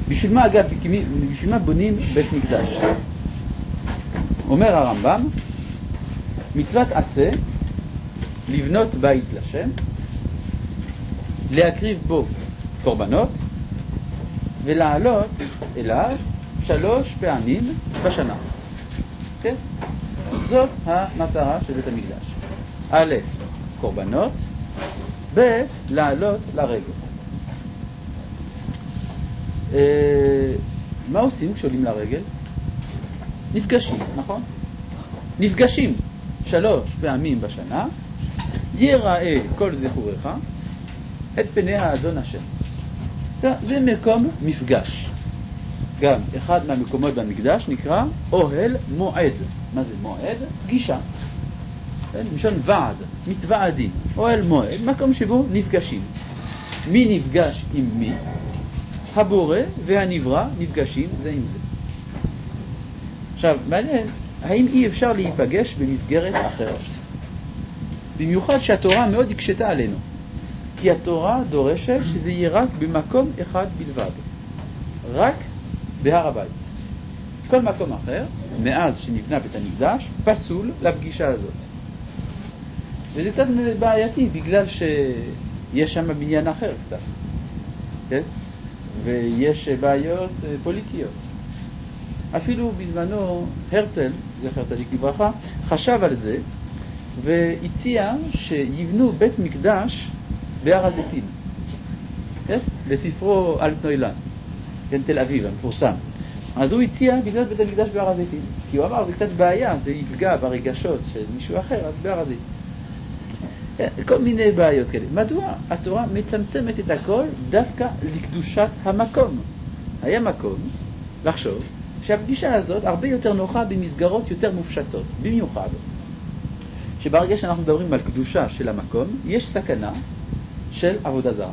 בשביל מה אגב, בשביל מה בונים בית מקדש? אומר הרמב"ם, מצוות עשה, לבנות בית לשם, להקריב בו קורבנות, ולעלות אליו 3 פעמים בשנה. כן? זאת המטרה של בית המקדש. א', קורבנות, ב', לעלות לרגל. מה עושים כשעולים לרגל? נפגשים, נכון? נפגשים 3 פעמים בשנה, יראה כל זכורך את פני האדון השם. זה מקום מפגש. גם אחד מהמקומות במקדש נקרא אוהל מועד. מה זה מועד? פגישה. משון ועד, מתוועדים. אוהל מועד, מקום שבו נפגשים. מי נפגש עם מי? הבורא והנברא נפגשים זה עם זה. עכשיו, מעניין, האם אי אפשר להיפגש במסגרת אחרת? במיוחד שהתורה מאוד הקשתה עלינו. כי התורה דורשת שזה יהיה רק במקום אחד בלבד. רק בהר הבית. כל מקום אחר, מאז שנבנה בית המקדש, פסול לפגישה הזאת. וזה קצת בעייתי, בגלל שיש שם בניין אחר קצת. כן? ויש בעיות פוליטיות. אפילו בזמנו הרצל, זכר צדיק לברכה, חשב על זה, והציע שיבנו בית מקדש בהר הזיתים. כן? בספרו אלטנוילן. כן, תל אביב, המפורסם. אז הוא הציע בגלל בית המקדש בהר הזיתים. כי הוא אמר, זה קצת בעיה, זה יפגע ברגשות של מישהו אחר, אז בהר הזיתים. כן, כל מיני בעיות כאלה. מדוע התורה מצמצמת את הכל דווקא לקדושת המקום? היה מקום לחשוב שהפגישה הזאת הרבה יותר נוחה במסגרות יותר מופשטות. במיוחד, שברגע שאנחנו מדברים על קדושה של המקום, יש סכנה של עבודה זרה.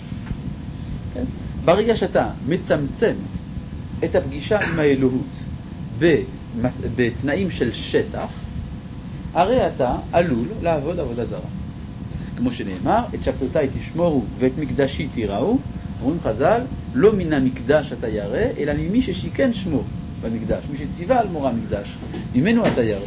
כן? ברגע שאתה מצמצם את הפגישה עם האלוהות בתנאים של שטח, הרי אתה עלול לעבוד עבודה זרה. כמו שנאמר, את שבתותיי תשמורו ואת מקדשי תיראו, אומרים חז"ל, לא מן המקדש אתה ירא, אלא ממי ששיכן שמו במקדש, מי שציווה על מורה מקדש, ממנו אתה ירא.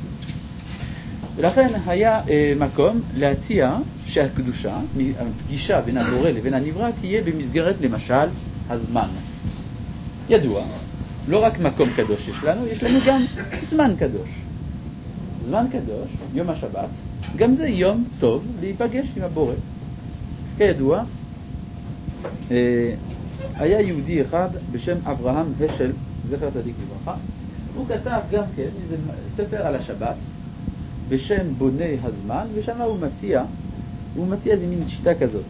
ולכן היה מקום להציע שהקדושה, הפגישה בין הבורא לבין הנברא, תהיה במסגרת למשל הזמן. ידוע, לא רק מקום קדוש יש לנו גם זמן קדוש. זמן קדוש, יום השבת, גם זה יום טוב להיפגש עם הבורא. כידוע, היה יהודי אחד בשם אברהם השל, זכר צדיק לברכה, הוא כתב גם כן איזה ספר על השבת בשם בוני הזמן, ושם הוא מציע איזה מין שיטה כזאת,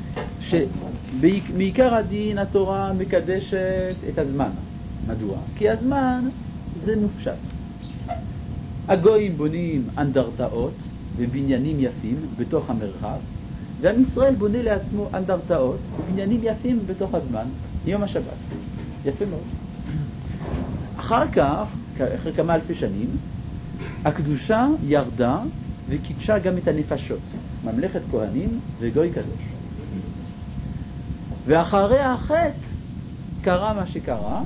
שמעיקר הדין התורה מקדשת את הזמן. מדוע? כי הזמן זה מופשט. הגויים בונים אנדרטאות ובניינים יפים בתוך המרחב, ועם ישראל בונה לעצמו אנדרטאות ובניינים יפים בתוך הזמן, יום השבת. יפה מאוד. אחר כך, אחרי כמה אלפי שנים, הקדושה ירדה וקידשה גם את הנפשות, ממלכת כהנים וגוי קדוש. ואחרי החטא קרה מה שקרה,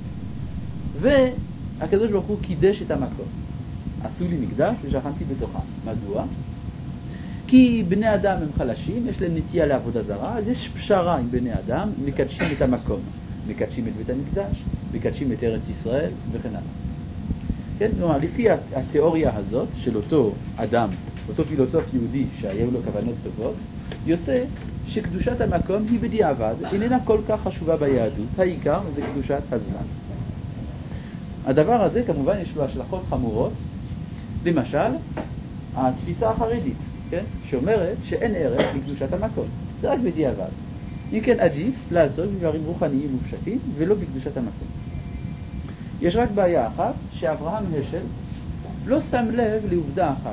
והקדוש ברוך הוא קידש את המקום. עשו לי מקדש ושכנתי בתוכם. מדוע? כי בני אדם הם חלשים, יש להם נטייה לעבודה זרה, אז יש פשרה עם בני אדם, מקדשים את המקום. מקדשים את בית המקדש, מקדשים את ארץ ישראל וכן הלאה. כן? לפי התיאוריה הזאת של אותו אדם, אותו פילוסוף יהודי שהיו לו כוונות טובות, יוצא שקדושת המקום היא בדיעבד, איננה כל כך חשובה ביהדות, העיקר זה קדושת הזמן. הדבר הזה כמובן יש לו השלכות חמורות, למשל, התפיסה החרדית, כן? שאומרת שאין ערך לקדושת המקום, זה רק בדיעבד. אם כן עדיף לעשות דברים רוחניים מופשטים ולא בקדושת המקום. יש רק בעיה אחת, שאברהם השל לא שם לב לעובדה אחת,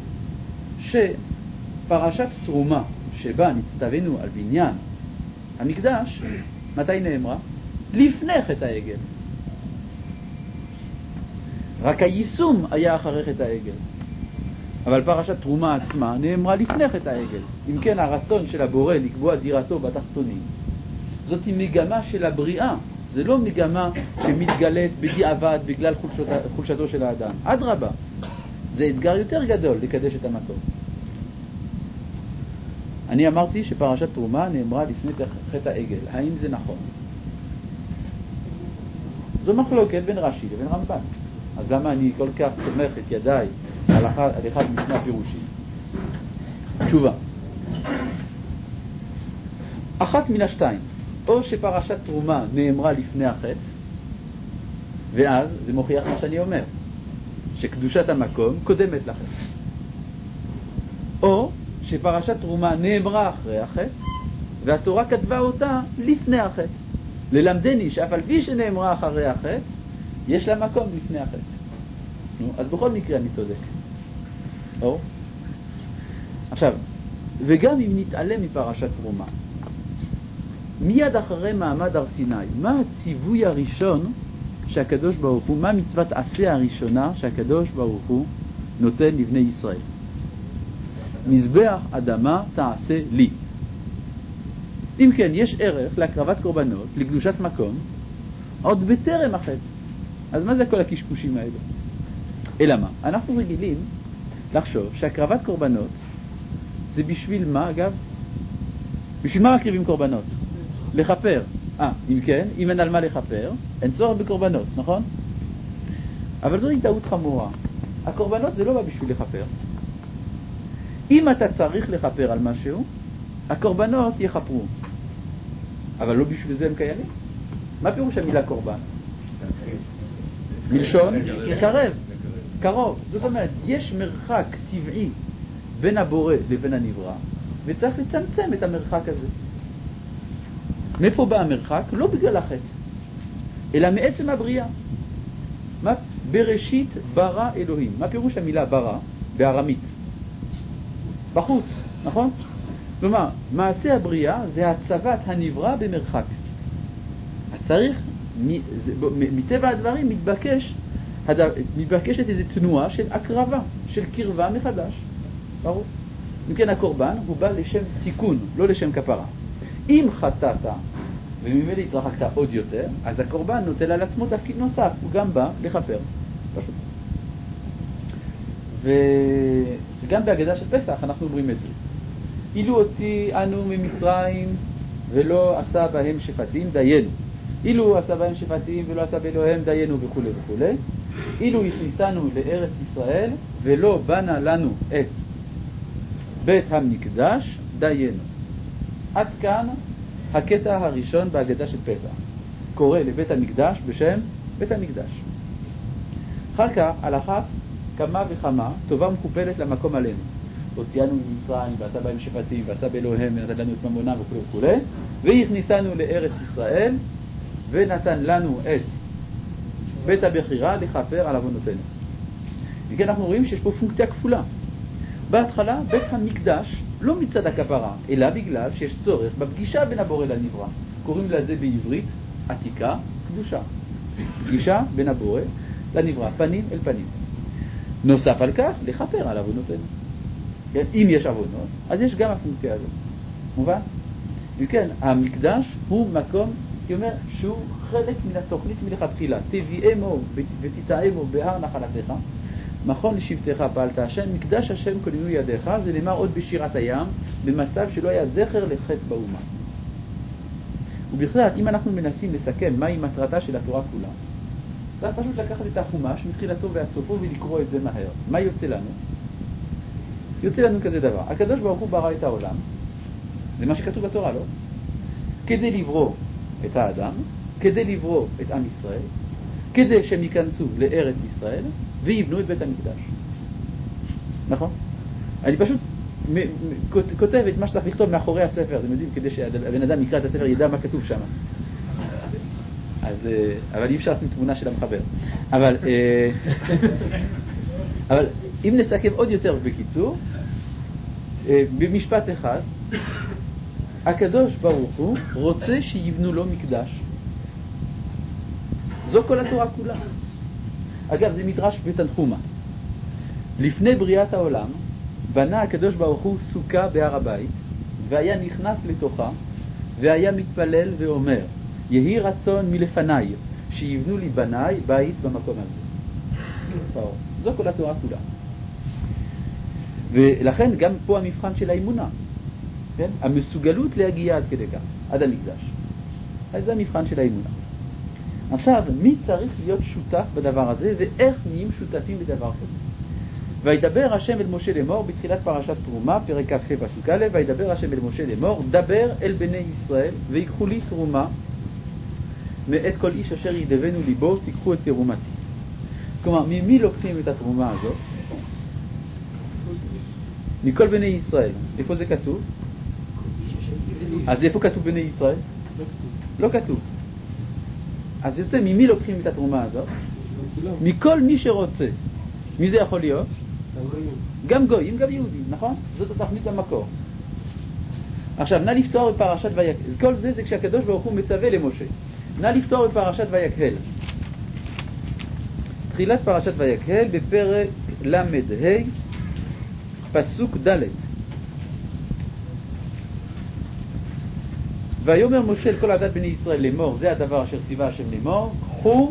שפרשת תרומה שבה נצטווינו על בניין המקדש, מתי נאמרה? לפני חטא העגל. רק היישום היה אחרי חטא העגל. אבל פרשת תרומה עצמה נאמרה לפני חטא העגל. אם כן, הרצון של הבורא לקבוע דירתו בתחתונים, זאת היא מגמה של הבריאה. זה לא מגמה שמתגלית בדיעבד בגלל חולשתו של האדם. אדרבה, זה אתגר יותר גדול לקדש את המקום. אני אמרתי שפרשת תרומה נאמרה לפני חטא העגל. האם זה נכון? זו מחלוקת בין רש"י לבין רמב"ן. אז למה אני כל כך סומך את ידיי על אחד משני הפירושים? תשובה. אחת מן השתיים. או שפרשת תרומה נאמרה לפני החטא, ואז זה מוכיח מה שאני אומר, שקדושת המקום קודמת לחטא. או שפרשת תרומה נאמרה אחרי החטא, והתורה כתבה אותה לפני החטא. ללמדני שאף על פי שנאמרה אחרי החטא, יש לה מקום לפני החטא. אז בכל מקרה אני צודק. או? עכשיו, וגם אם נתעלם מפרשת תרומה, מיד אחרי מעמד הר סיני, מה הציווי הראשון שהקדוש ברוך הוא, מה מצוות עשה הראשונה שהקדוש ברוך הוא נותן לבני ישראל? מזבח אדמה תעשה לי. אם כן, יש ערך להקרבת קורבנות, לקדושת מקום, עוד בטרם החטא. אז מה זה כל הקשקושים האלה? אלא מה? אנחנו רגילים לחשוב שהקרבת קורבנות זה בשביל מה, אגב? בשביל מה מקריבים קורבנות? לחפר. אם כן, אם אין על מה לחפר, אין צורך בקורבנות, נכון? אבל זוהי טעות חמורה. הקורבנות זה לא בא בשביל לחפר. אם אתה צריך לחפר על משהו, הקורבנות יחפרו. אבל לא בשביל זה הם קיימים. מה פירוש המילה קורבן? מלשון קרב, קרוב. זאת אומרת, יש מרחק טבעי בין הבורא לבין הנברא, וצריך לצמצם את המרחק הזה. מאיפה בא המרחק? לא בגלל החטא, אלא מעצם הבריאה. מה? בראשית ברא אלוהים. מה פירוש המילה ברא בארמית? בחוץ, נכון? כלומר, מעשה הבריאה זה הצבת הנברא במרחק. אז צריך, מטבע הדברים מתבקשת איזו תנועה של הקרבה, של קרבה מחדש. ברור? אם כן, הקורבן הוא בא לשם תיקון, לא לשם כפרה. אם חטאת וממילא התרחקת עוד יותר, אז הקורבן נוטל על עצמו תפקיד נוסף, הוא גם בא לכפר. פשוט. וגם בהגדה של פסח אנחנו אומרים את זה. אילו הוציא אנו ממצרים ולא עשה בהם שפטים, דיינו. אילו עשה בהם שפטים ולא עשה באלוהם, דיינו וכו' וכו'. אילו הכניסנו לארץ ישראל ולא בנה לנו את בית המקדש, דיינו. עד כאן הקטע הראשון בהגדה של פסח. קורא לבית המקדש בשם בית המקדש. אחר כך, על אחת כמה וכמה, טובה מכופלת למקום עלינו. הוציאנו ממצרים, ועשה בהם שפטים, ועשה באלוהם, ונתן לנו את ממונם וכו' וכו'. והכניסנו לארץ ישראל, ונתן לנו את בית הבחירה לכפר על עוונותינו. וכן אנחנו רואים שיש פה פונקציה כפולה. בהתחלה, בית המקדש לא מצד הכפרה, אלא בגלל שיש צורך בפגישה בין הבורא לנברא. קוראים לזה בעברית עתיקה, קדושה. פגישה בין הבורא לנברא, פנים אל פנים. נוסף על כך, לכפר על עוונותינו. כן? אם יש עוונות, אז יש גם הפונקציה הזאת. מובן? וכן, המקדש הוא מקום, היא אומר, שהוא חלק מן התוכנית מלכתחילה. תביאמו ותטעמו בהר נחלתך, מכון לשבטך פעלת השם, מקדש השם כוננו ידיך, זה נאמר עוד בשירת הים, במצב שלא היה זכר לחטא באומה. ובכלל, אם אנחנו מנסים לסכם מהי מטרתה של התורה כולה, צריך פשוט לקחת את החומש מתחילתו ועד סופו ולקרוא את זה מהר. מה יוצא לנו? יוצא לנו כזה דבר. הקדוש ברוך הוא ברא את העולם, זה מה שכתוב בתורה, לא? כדי לברוא את האדם, כדי לברוא את עם ישראל, כדי שהם ייכנסו לארץ ישראל ויבנו את בית המקדש. נכון? אני פשוט כותב את מה שצריך לכתוב מאחורי הספר, אתם יודעים, כדי שהבן אדם יקרא את הספר ידע מה כתוב שם. אבל אי אפשר לשים תמונה של המחבר. אבל אם נסכם עוד יותר בקיצור, במשפט אחד, הקדוש ברוך הוא רוצה שיבנו לו מקדש. זו כל התורה כולה. אגב, זה מדרש בתנחומה. לפני בריאת העולם, בנה הקדוש ברוך הוא סוכה בהר הבית, והיה נכנס לתוכה, והיה מתפלל ואומר, יהי רצון מלפניי, שיבנו לי בניי בית במקום הזה. זו כל התורה כולה. ולכן גם פה המבחן של האמונה, כן? המסוגלות להגיע עד כדי כך, עד המקדש. אז זה המבחן של האמונה. עכשיו, מי צריך להיות שותף בדבר הזה, ואיך נהיים שותפים בדבר כזה? וידבר השם אל משה לאמור, בתחילת פרשת תרומה, פרק כ"ה פסוק א', וידבר השם אל משה לאמור, דבר אל בני ישראל, ויקחו לי תרומה, מאת כל איש אשר ידבנו ליבו, תיקחו את תרומתי. כלומר, ממי לוקחים את התרומה הזאת? מכל בני ישראל. איפה זה כתוב? אז איפה כתוב בני ישראל? לא כתוב. אז יוצא, ממי לוקחים את התרומה הזאת? מכל מי שרוצה. מי זה יכול להיות? גם גויים, גם יהודים, נכון? זאת התכלית במקור. עכשיו, נא לפתור בפרשת ויקהל. כל זה כשהקדוש ברוך הוא מצווה למשה. נא לפתור בפרשת ויקהל. תחילת פרשת ויקהל בפרק למ"ה פסוק ד'. ויאמר משה אל כל עדת בני ישראל לאמור, זה הדבר אשר ציווה השם לאמור, קחו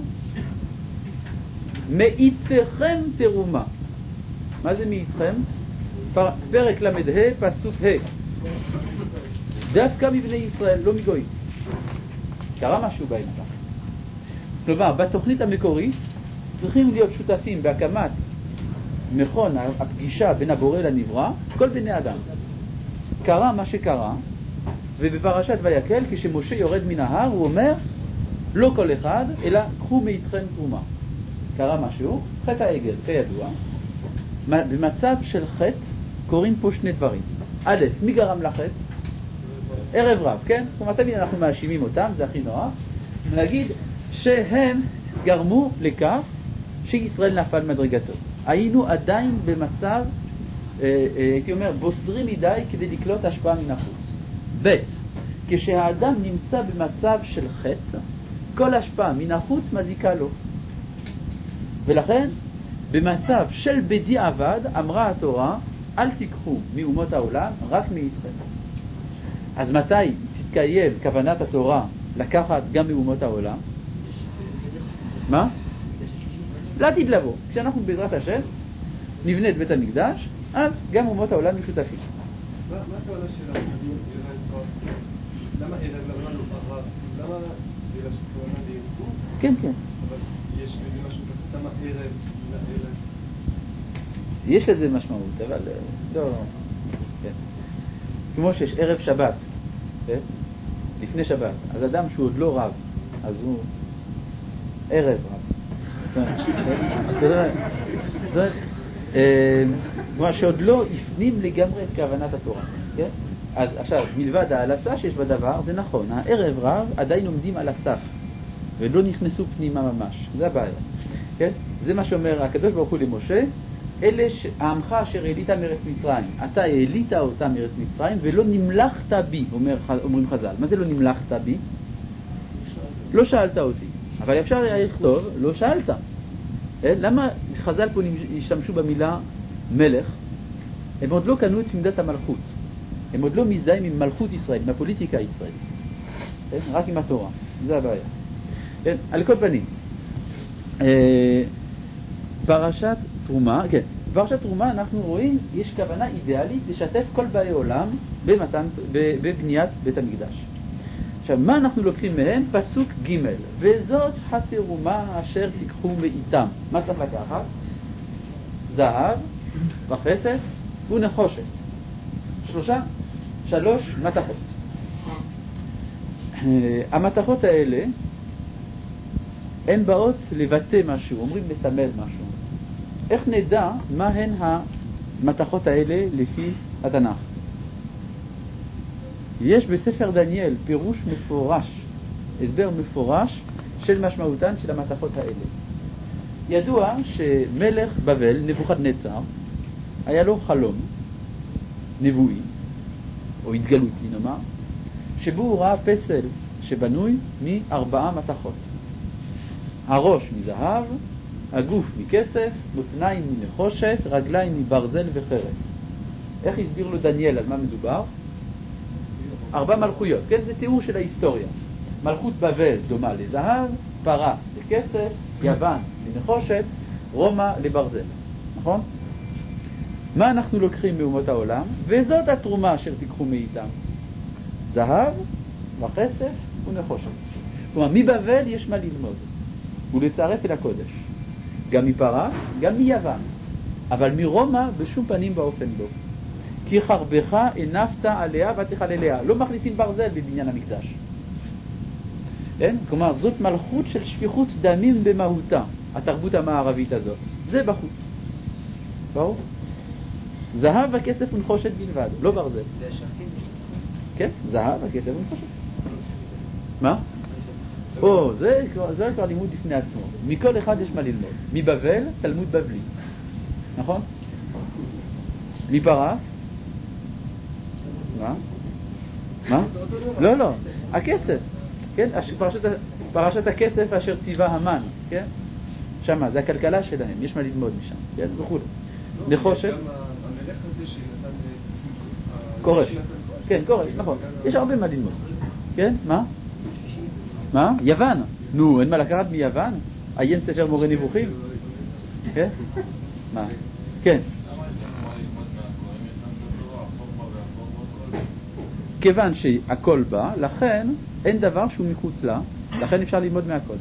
מאיתכם תרומה. מה זה מאיתכם? פרק למ"ה פסוק ה'. דווקא מבני ישראל, לא מגויים. קרה משהו באמצע. כלומר, בתוכנית המקורית צריכים להיות שותפים בהקמת מכון הפגישה בין הבורא לנברא, כל בני אדם. קרה מה שקרה, ובפרשת ויקהל, כשמשה יורד מן ההר, הוא אומר, לא כל אחד, אלא קחו מאיתכם תרומה. קרה משהו, חטא העגל, כידוע. במצב של חטא קוראים פה שני דברים. א', מי גרם לחטא? ערב רב, כן? כלומר, תמיד אנחנו מאשימים אותם, זה הכי נורא. נגיד שהם גרמו לכך שישראל נפל מדרגתו. היינו עדיין במצב, הייתי אומר, בוסרי מדי כדי לקלוט השפעה מן החוץ. ב', כשהאדם נמצא במצב של חטא, כל השפעה מן החוץ מזיקה לו. ולכן, במצב של בדיעבד, אמרה התורה, אל תיקחו מאומות העולם, רק מאיתכם. אז מתי תתקיים כוונת התורה לקחת גם מאומות העולם? מה? לעתיד לבוא. כשאנחנו בעזרת השם נבנה את בית המקדש, אז גם אומות העולם משותפים. מה הכוונה של למה ערב, למה לא ערב? למה זה כוונה לארגון? כן, כן. אבל יש משהו כתוב, למה ערב, לערב? יש לזה משמעות, אבל לא... כן. כמו שיש ערב שבת, כן? לפני שבת, אז אדם שהוא עוד לא רב, אז הוא ערב רב. זאת אומרת, שעוד לא הפנים לגמרי את כוונת התורה, כן? אז עכשיו, מלבד ההלצה שיש בדבר, זה נכון, הערב רב עדיין עומדים על הסף, ולא נכנסו פנימה ממש, זה הבעיה, כן? זה מה שאומר הקדוש ברוך הוא למשה, אלה העמך אשר העלית מארץ מצרים, אתה העלית אותה מארץ מצרים, ולא נמלכת בי, אומרים חז"ל. מה זה לא נמלכת בי? לא שאלת אותי. אבל אפשר היה לכתוב, לא שאלת. למה חז"ל פה השתמשו במילה מלך? הם עוד לא קנו את עמדת המלכות. הם עוד לא מזדהים עם מלכות ישראל, עם הפוליטיקה הישראלית. רק עם התורה. זה הבעיה. על כל פנים, פרשת תרומה, כן, בפרשת תרומה אנחנו רואים, יש כוונה אידיאלית לשתף כל באי עולם בבניית בית המקדש. עכשיו, מה אנחנו לוקחים מהם? פסוק ג' וזאת התרומה אשר תיקחו מאיתם. מה צריך לקחת? זהב, וחסד ונחושת. 3 מתכות. המתכות האלה הן באות לבטא משהו, אומרים לסמל משהו. איך נדע מה הן המתכות האלה לפי התנ"ך? יש בספר דניאל פירוש מפורש, הסבר מפורש של משמעותן של המתכות האלה. ידוע שמלך בבל, נבוכדנצר, היה לו חלום נבואי, או התגלותי נאמר, שבו הוא ראה פסל שבנוי מ4 מתכות. הראש מזהב, הגוף מכסף, מותניים מנחושת, רגליים מברזל וחרס. איך הסביר לו דניאל על מה מדובר? 4 מלכויות, כן? זה תיאור של ההיסטוריה. מלכות בבל דומה לזהב, פרס לכסף, יוון לנחושת, רומא לברזל. נכון? מה אנחנו לוקחים מאומות העולם? וזאת התרומה אשר תיקחו מאיתם. זהב וכסף ונחושת. כלומר, מבבל יש מה ללמוד ולצרף אל הקודש. גם מפרס, גם מיוון. אבל מרומא בשום פנים באופן לא. כי חרבך הנפת עליה ותחלליה. לא מכניסים ברזל בבניין המקדש. כן? כלומר, זאת מלכות של שפיכות דמים במהותה, התרבות המערבית הזאת. זה בחוץ. ברור? זהב וכסף ונחושת בלבד, לא ברזל. זה השרתים? כן, זהב וכסף ונחושת. מה? זה כבר לימוד לפני עצמו. מכל אחד יש מה ללמוד. מבבל, תלמוד בבלי. נכון? מפרס? מה? לא. הכסף. כן? פרשת הכסף אשר ציווה המן. כן? שמה, זה הכלכלה שלהם. יש מה ללמוד משם. כן? וכו'. נחושת? גם המלך הזה שנתן... קורש. כן, קורש, נכון. יש הרבה מה ללמוד. כן? מה? יוון. נו, אין מה לקחת מיוון? עיין ספר מורה נבוכים? כן? מה? כן. כיוון שהכל בא, לכן אין דבר שהוא מחוץ לה, לכן אפשר ללמוד מהכל.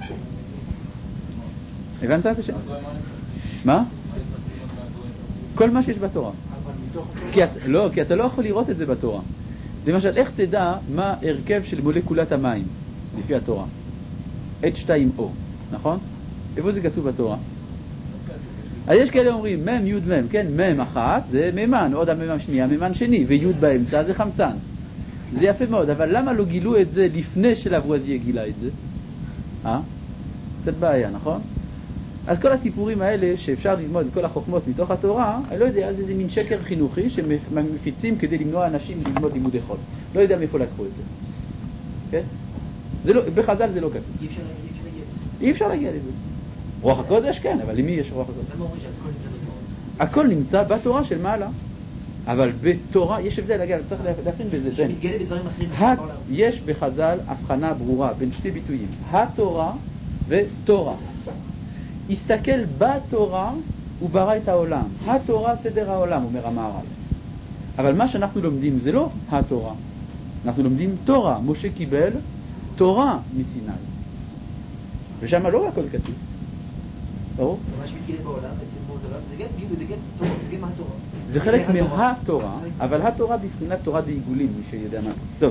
הבנת את השם? מה? כל מה שיש בתורה. כי אתה לא יכול לראות את זה בתורה. למשל, איך תדע מה הרכב של מולקולת המים לפי התורה? H2O, נכון? איפה זה כתוב בתורה? אז יש כאלה אומרים מם, יוד מם, כן? מם אחת זה מימן, עוד הממם שנייה, מימן שני, ויוד באמצע זה חמצן. זה יפה מאוד, אבל למה לא גילו את זה לפני שלבואזיה גילה את זה? קצת בעיה, נכון? אז כל הסיפורים האלה שאפשר ללמוד את כל החוכמות מתוך התורה, אני לא יודע, זה מין שקר חינוכי שמפיצים כדי למנוע אנשים ללמוד לימודי חול. לא יודע מאיפה לקחו את זה. כן? בחז"ל זה לא כתוב. אי אפשר להגיע לזה. רוח הקודש כן, אבל למי יש רוח הקודש? למה אומרים שהכל נמצא בתורה? הכל נמצא בתורה של מעלה. אבל בתורה יש הבדל, אגב, צריך להבחין בזה. שמתגלה בדברים אחרים. יש בחז"ל הבחנה ברורה בין שני ביטויים, התורה ותורה. הסתכל בתורה וברא את העולם. התורה סדר העולם, אומר המהר"ל. אבל מה שאנחנו לומדים זה לא התורה. אנחנו לומדים תורה. משה קיבל תורה מסיני. ושם לא הכל כתוב. ברור? מה שמתגלה בעולם, אצל מות העולם, זה גם תורה, זה גם התורה. זה חלק מהתורה, אבל התורה בבחינת תורה בעיגולים, מי שיודע מה. טוב.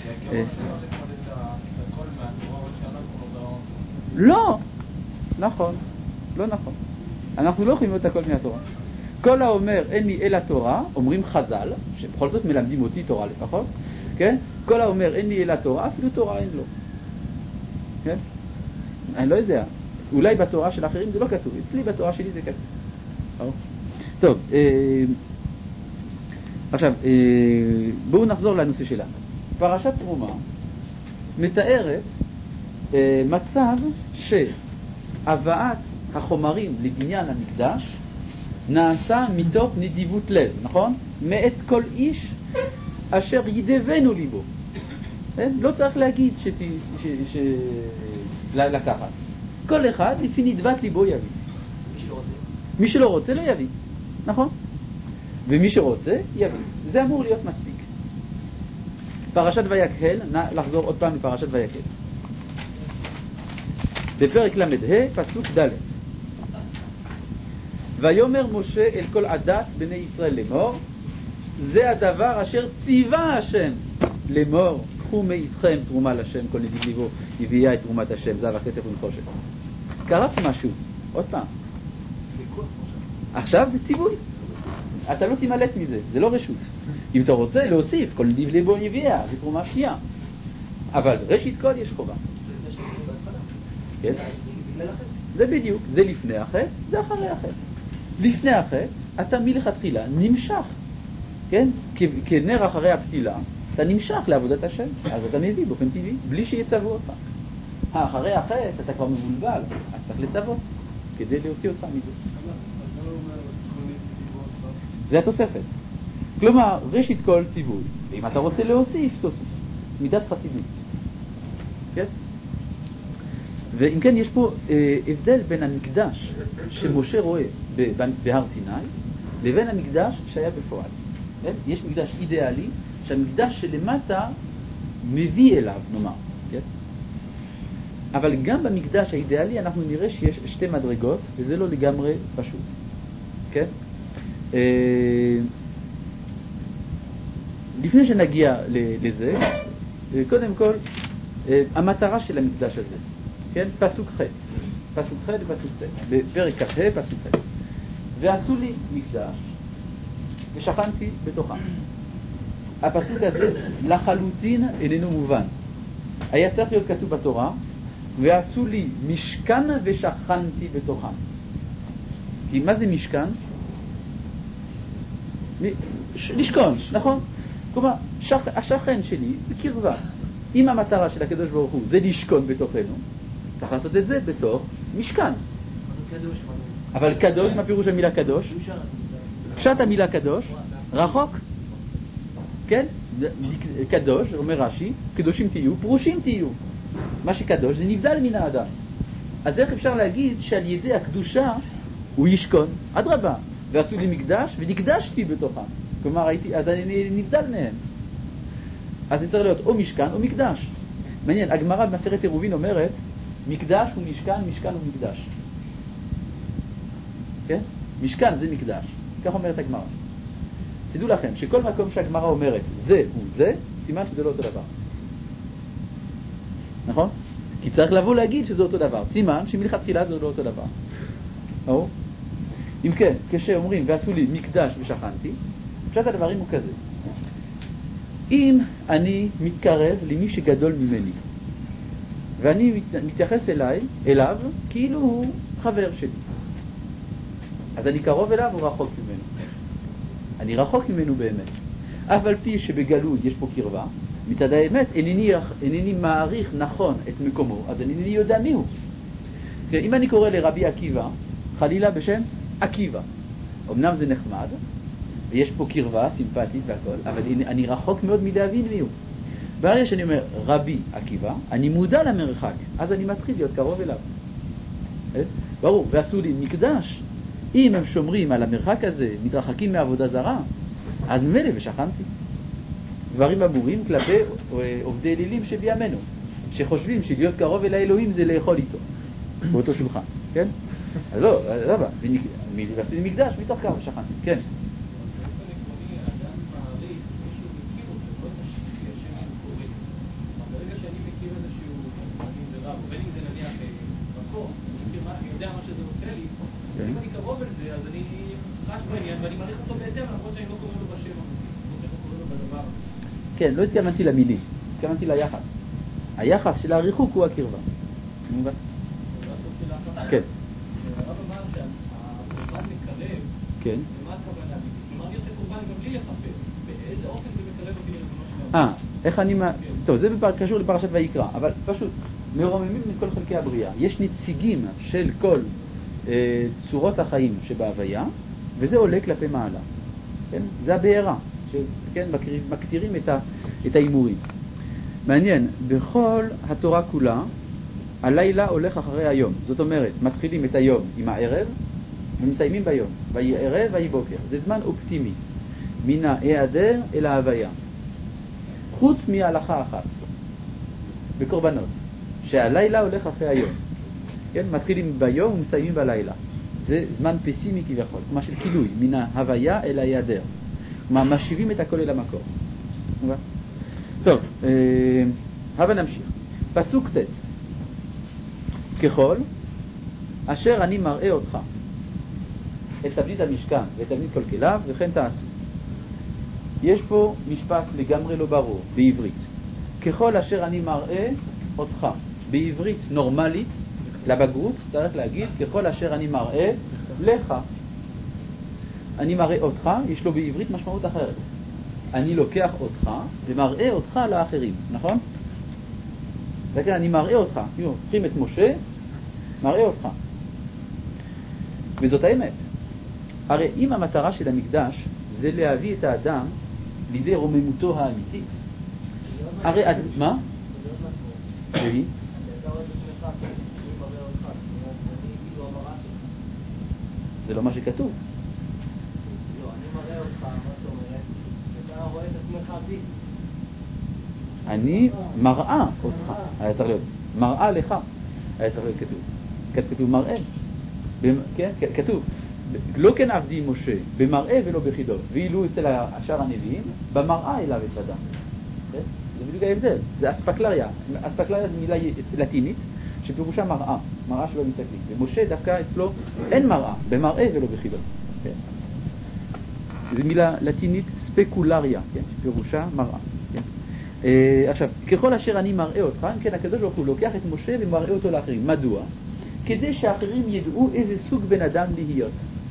לא. נכון. לא נכון. אנחנו לא יכולים לראות הכל מהתורה. כל האומר אין לי אלא תורה, אומרים חז"ל, שבכל זאת מלמדים אותי תורה לפחות, כן? כל האומר אין לי אלא תורה, אפילו תורה אין לו. כן? אני לא יודע. אולי בתורה של אחרים זה לא כתוב. אצלי בתורה שלי זה כתוב. טוב. עכשיו, בואו נחזור לנושא שלנו. פרשת תרומה מתארת מצב שהבאת החומרים לבניין המקדש נעשה מתוך נדיבות לב, נכון? מאת כל איש אשר ידבנו ליבו. לא צריך להגיד לקחת. כל אחד לפי נדבת ליבו יביא. מי שלא רוצה לא יביא, נכון? ומי שרוצה יביא. זה אמור להיות מספיק. פרשת ויקהל, לחזור עוד פעם לפרשת ויקהל. בפרק למ"ה, פסוק ד'. ויאמר משה אל כל עדת בני ישראל לאמור, זה הדבר אשר ציווה השם לאמור, קחו מאיתכם תרומה לשם, כל נדיב ליבו הביאה את תרומת השם, זהב הכסף ונחושת. קראתי משהו, עוד פעם. עכשיו זה ציווי. אתה לא תימלט מזה, זה לא רשות. אם אתה רוצה להוסיף, כל נדיב ליבו הביאה, זה תרומה שנייה. אבל ראשית כל יש חובה. כן? זה בדיוק, זה לפני החטא, זה אחרי החטא. לפני החטא, אתה מלכתחילה נמשך, כן? כנר אחרי הפתילה, אתה נמשך לעבודת השם, אז אתה מביא באופן טבעי, בלי שיצוו אותך. אחרי החטא, אתה כבר מבולבל, אז צריך לצוות, כדי להוציא אותך מזה. זה התוספת. כלומר, ראשית כל ציווי, ואם אתה רוצה להוסיף, תוסיף. מידת חסידות. כן? ואם כן, יש פה הבדל בין המקדש שמשה רואה בהר סיני לבין המקדש שהיה בפועל. כן? יש מקדש אידיאלי שהמקדש שלמטה מביא אליו, נאמר. כן? אבל גם במקדש האידיאלי אנחנו נראה שיש שתי מדרגות, וזה לא לגמרי פשוט. כן? לפני שנגיע לזה, קודם כל, המטרה של המקדש הזה, כן? פסוק ח' ופסוק ט', בפרק כ"ה פסוק ח'. ועשו לי מקדש ושכנתי בתוכם. הפסוק הזה לחלוטין איננו מובן. היה צריך להיות כתוב בתורה, ועשו לי משכן ושכנתי בתוכם. כי מה זה משכן? לשכון, נכון? כלומר, השכן שלי בקרבה. אם המטרה של הקדוש ברוך הוא זה לשכון בתוכנו, צריך לעשות את זה בתוך משכן. אבל קדוש, מה פירוש המילה קדוש? פשט המילה קדוש, רחוק. כן? קדוש, אומר רש"י, קדושים תהיו, פרושים תהיו. מה שקדוש זה נבדל מן האדם. אז איך אפשר להגיד שעל ידי הקדושה הוא ישכון? אדרבה, ועשו לי מקדש ונקדשתי בתוכם. כלומר, אז אני נבדל מהם. אז זה צריך להיות או משכן או מקדש. מעניין, הגמרא במסכת עירובין אומרת, מקדש הוא משכן, משכן הוא מקדש. כן? משכן זה מקדש. כך אומרת הגמרא. תדעו לכם שכל מקום שהגמרא אומרת זה הוא זה, סימן שזה לא אותו דבר. נכון? כי צריך לבוא להגיד שזה אותו דבר. סימן שמלכתחילה זה לא אותו דבר. או? אם כן, כשאומרים ועשו לי מקדש ושכנתי, פשט הדברים הוא כזה. אם אני מתקרב למי שגדול ממני, ואני מתייחס אליו כאילו הוא חבר שלי, אז אני קרוב אליו או רחוק ממנו? אני רחוק ממנו באמת. אף על פי שבגלוי יש פה קרבה, מצד האמת אינני מעריך נכון את מקומו, אז אינני יודע מי הוא. אם אני קורא לרבי עקיבא חלילה בשם עקיבא, אמנם זה נחמד ויש פה קרבה סימפטית והכל, אבל אני רחוק מאוד מלהבין מי הוא. ברגע שאני אומר רבי עקיבא, אני מודע למרחק, אז אני מתחיל להיות קרוב אליו. ברור, ועשו לי מקדש. אם הם שומרים על המרחק הזה, מתרחקים מעבודה זרה, אז ממילא ושכנתי. דברים אמורים כלפי עובדי אלילים שבימינו, שחושבים שלהיות קרוב אל האלוהים זה לאכול איתו באותו שולחן, כן? אז לא, למה? ועשו לי מקדש מתוך כך ושכנתי, כן. אם אני קרוב אל זה, אז אני חש בעניין ואני מעריך אותו בהתאם, למרות שאני לא קורא לו בשם אמיתי, למרות שאני לא קורא לו בדבר. כן, לא התכוונתי למילים, התכוונתי ליחס. היחס של הריחוק הוא הקרבה. מובן? כן. הרב אמר שהקורבן מקרב, כן. למה הכוונה? כלומר, אני עושה קורבן גם בלי לכפר. באיזה אופן זה מקרב אותי לרבונו של איך אני... טוב, זה קשור לפרשת ויקרא, אבל פשוט מרוממים מכל חלקי הבריאה. יש נציגים של כל צורות החיים שבהוויה, וזה עולה כלפי מעלה. כן? זה הבעירה, כן? מקטירים את האימורים. מעניין, בכל התורה כולה, הלילה הולך אחרי היום. זאת אומרת, מתחילים את היום עם הערב, ומסיימים ביום. ויהי ערב, ויהי בוקר. זה זמן אופטימי. מן ההיעדר אל ההוויה. חוץ מהלכה אחת, בקורבנות, שהלילה הולך אחרי היום. כן? מתחילים ביום ומסיימים בלילה. זה זמן פסימי כביכול, כלומר של כילוי, מן ההוויה אל ההיעדר. כלומר, משיבים את הכל אל המקור. טוב, הבה נמשיך. פסוק ט' ככל אשר אני מראה אותך את תבנית המשכן ואת תבנית כל כליו, וכן תעשו. יש פה משפט לגמרי לא ברור בעברית. ככל אשר אני מראה אותך. בעברית נורמלית, לבגרות, צריך להגיד ככל אשר אני מראה לך. אני מראה אותך, יש לו בעברית משמעות אחרת. אני לוקח אותך ומראה אותך לאחרים, נכון? לכן אני מראה אותך. לוקחים את משה, מראה אותך. וזאת האמת. הרי אם המטרה של המקדש זה להביא את האדם לידי רוממותו האמיתית, הרי מה? והיא? אתה רואה את עצמך, אני מראה אותך, אני כאילו המראה שלך. זה לא מה שכתוב. לא, אני מראה אותך, מה זאת אומרת? אתה רואה את עצמך בי. אני מראה אותך, היה צריך להיות מראה לך, היה צריך להיות כתוב. כתוב מראה, כן? כתוב לא כן עבדי משה במראה ולא בחידות, ואילו אצל השאר הנביאים במראה אליו את אדם. זה בדיוק ההבדל, זה אספקלריה. אספקלריה זה מילה לטינית שפירושה מראה, מראה שלא מסתכלים, ומשה דווקא אצלו אין מראה, במראה ולא בחידות. זה מילה לטינית ספקולריה, שפירושה מראה. עכשיו, ככל אשר אני מראה אותך, אם כן הקדוש ברוך הוא לוקח את משה ומראה אותו לאחרים. מדוע? כדי שאחרים ידעו איזה סוג בן אדם להיות.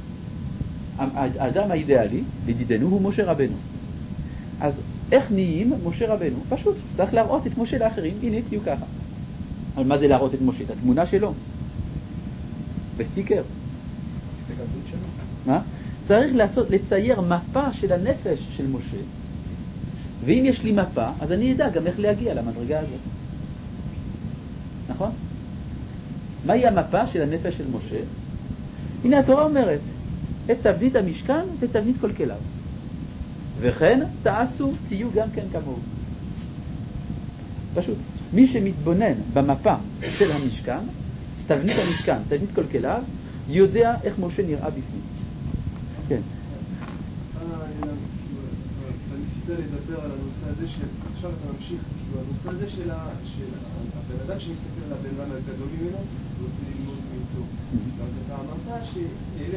האדם האידיאלי, לדידנו, הוא משה רבנו. אז איך נהיים משה רבנו? פשוט, צריך להראות את משה לאחרים. הנה, תהיו ככה. אבל מה זה להראות את משה? את התמונה שלו. בסטיקר. מה? צריך לצייר מפה של הנפש של משה. ואם יש לי מפה, אז אני אדע גם איך להגיע למדרגה הזאת. נכון? מהי המפה של הנפש של משה? הנה התורה אומרת, את תבנית המשכן ותבנית כל כליו. וכן תעשו, תהיו גם כן כמוהו. פשוט. מי שמתבונן במפה של המשכן, תבנית המשכן, תבנית כל כליו, יודע איך משה נראה בפנים. כן. ניסית לדבר על הנושא הזה עכשיו אתה ממשיך, הנושא הזה של הבן אדם שמסתכל על הבן אדם הגדול ממנו ורוצה ללמוד מאיתו. אז אתה אמרת שאלה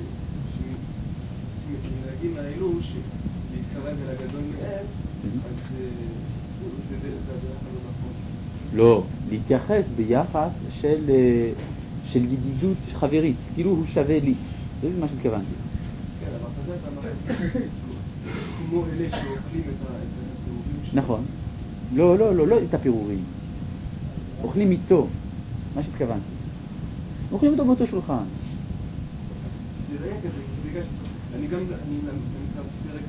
שמנהגים האלו להתקרב אל הגדול מהם, אז זה הדרך הלא נכון. לא, להתייחס ביחס של ידידות חברית, כאילו הוא שווה לי. זה מה שהתכוונתי. כן, אבל אתה אמרת כמו אלה שאוכלים את הפירורים שלהם. נכון. לא את הפירורים. אוכלים איתו. מה שהתכוונתי. אוכלים אותו באותו שולחן. זה היה כזה, אני גם קראתי פרק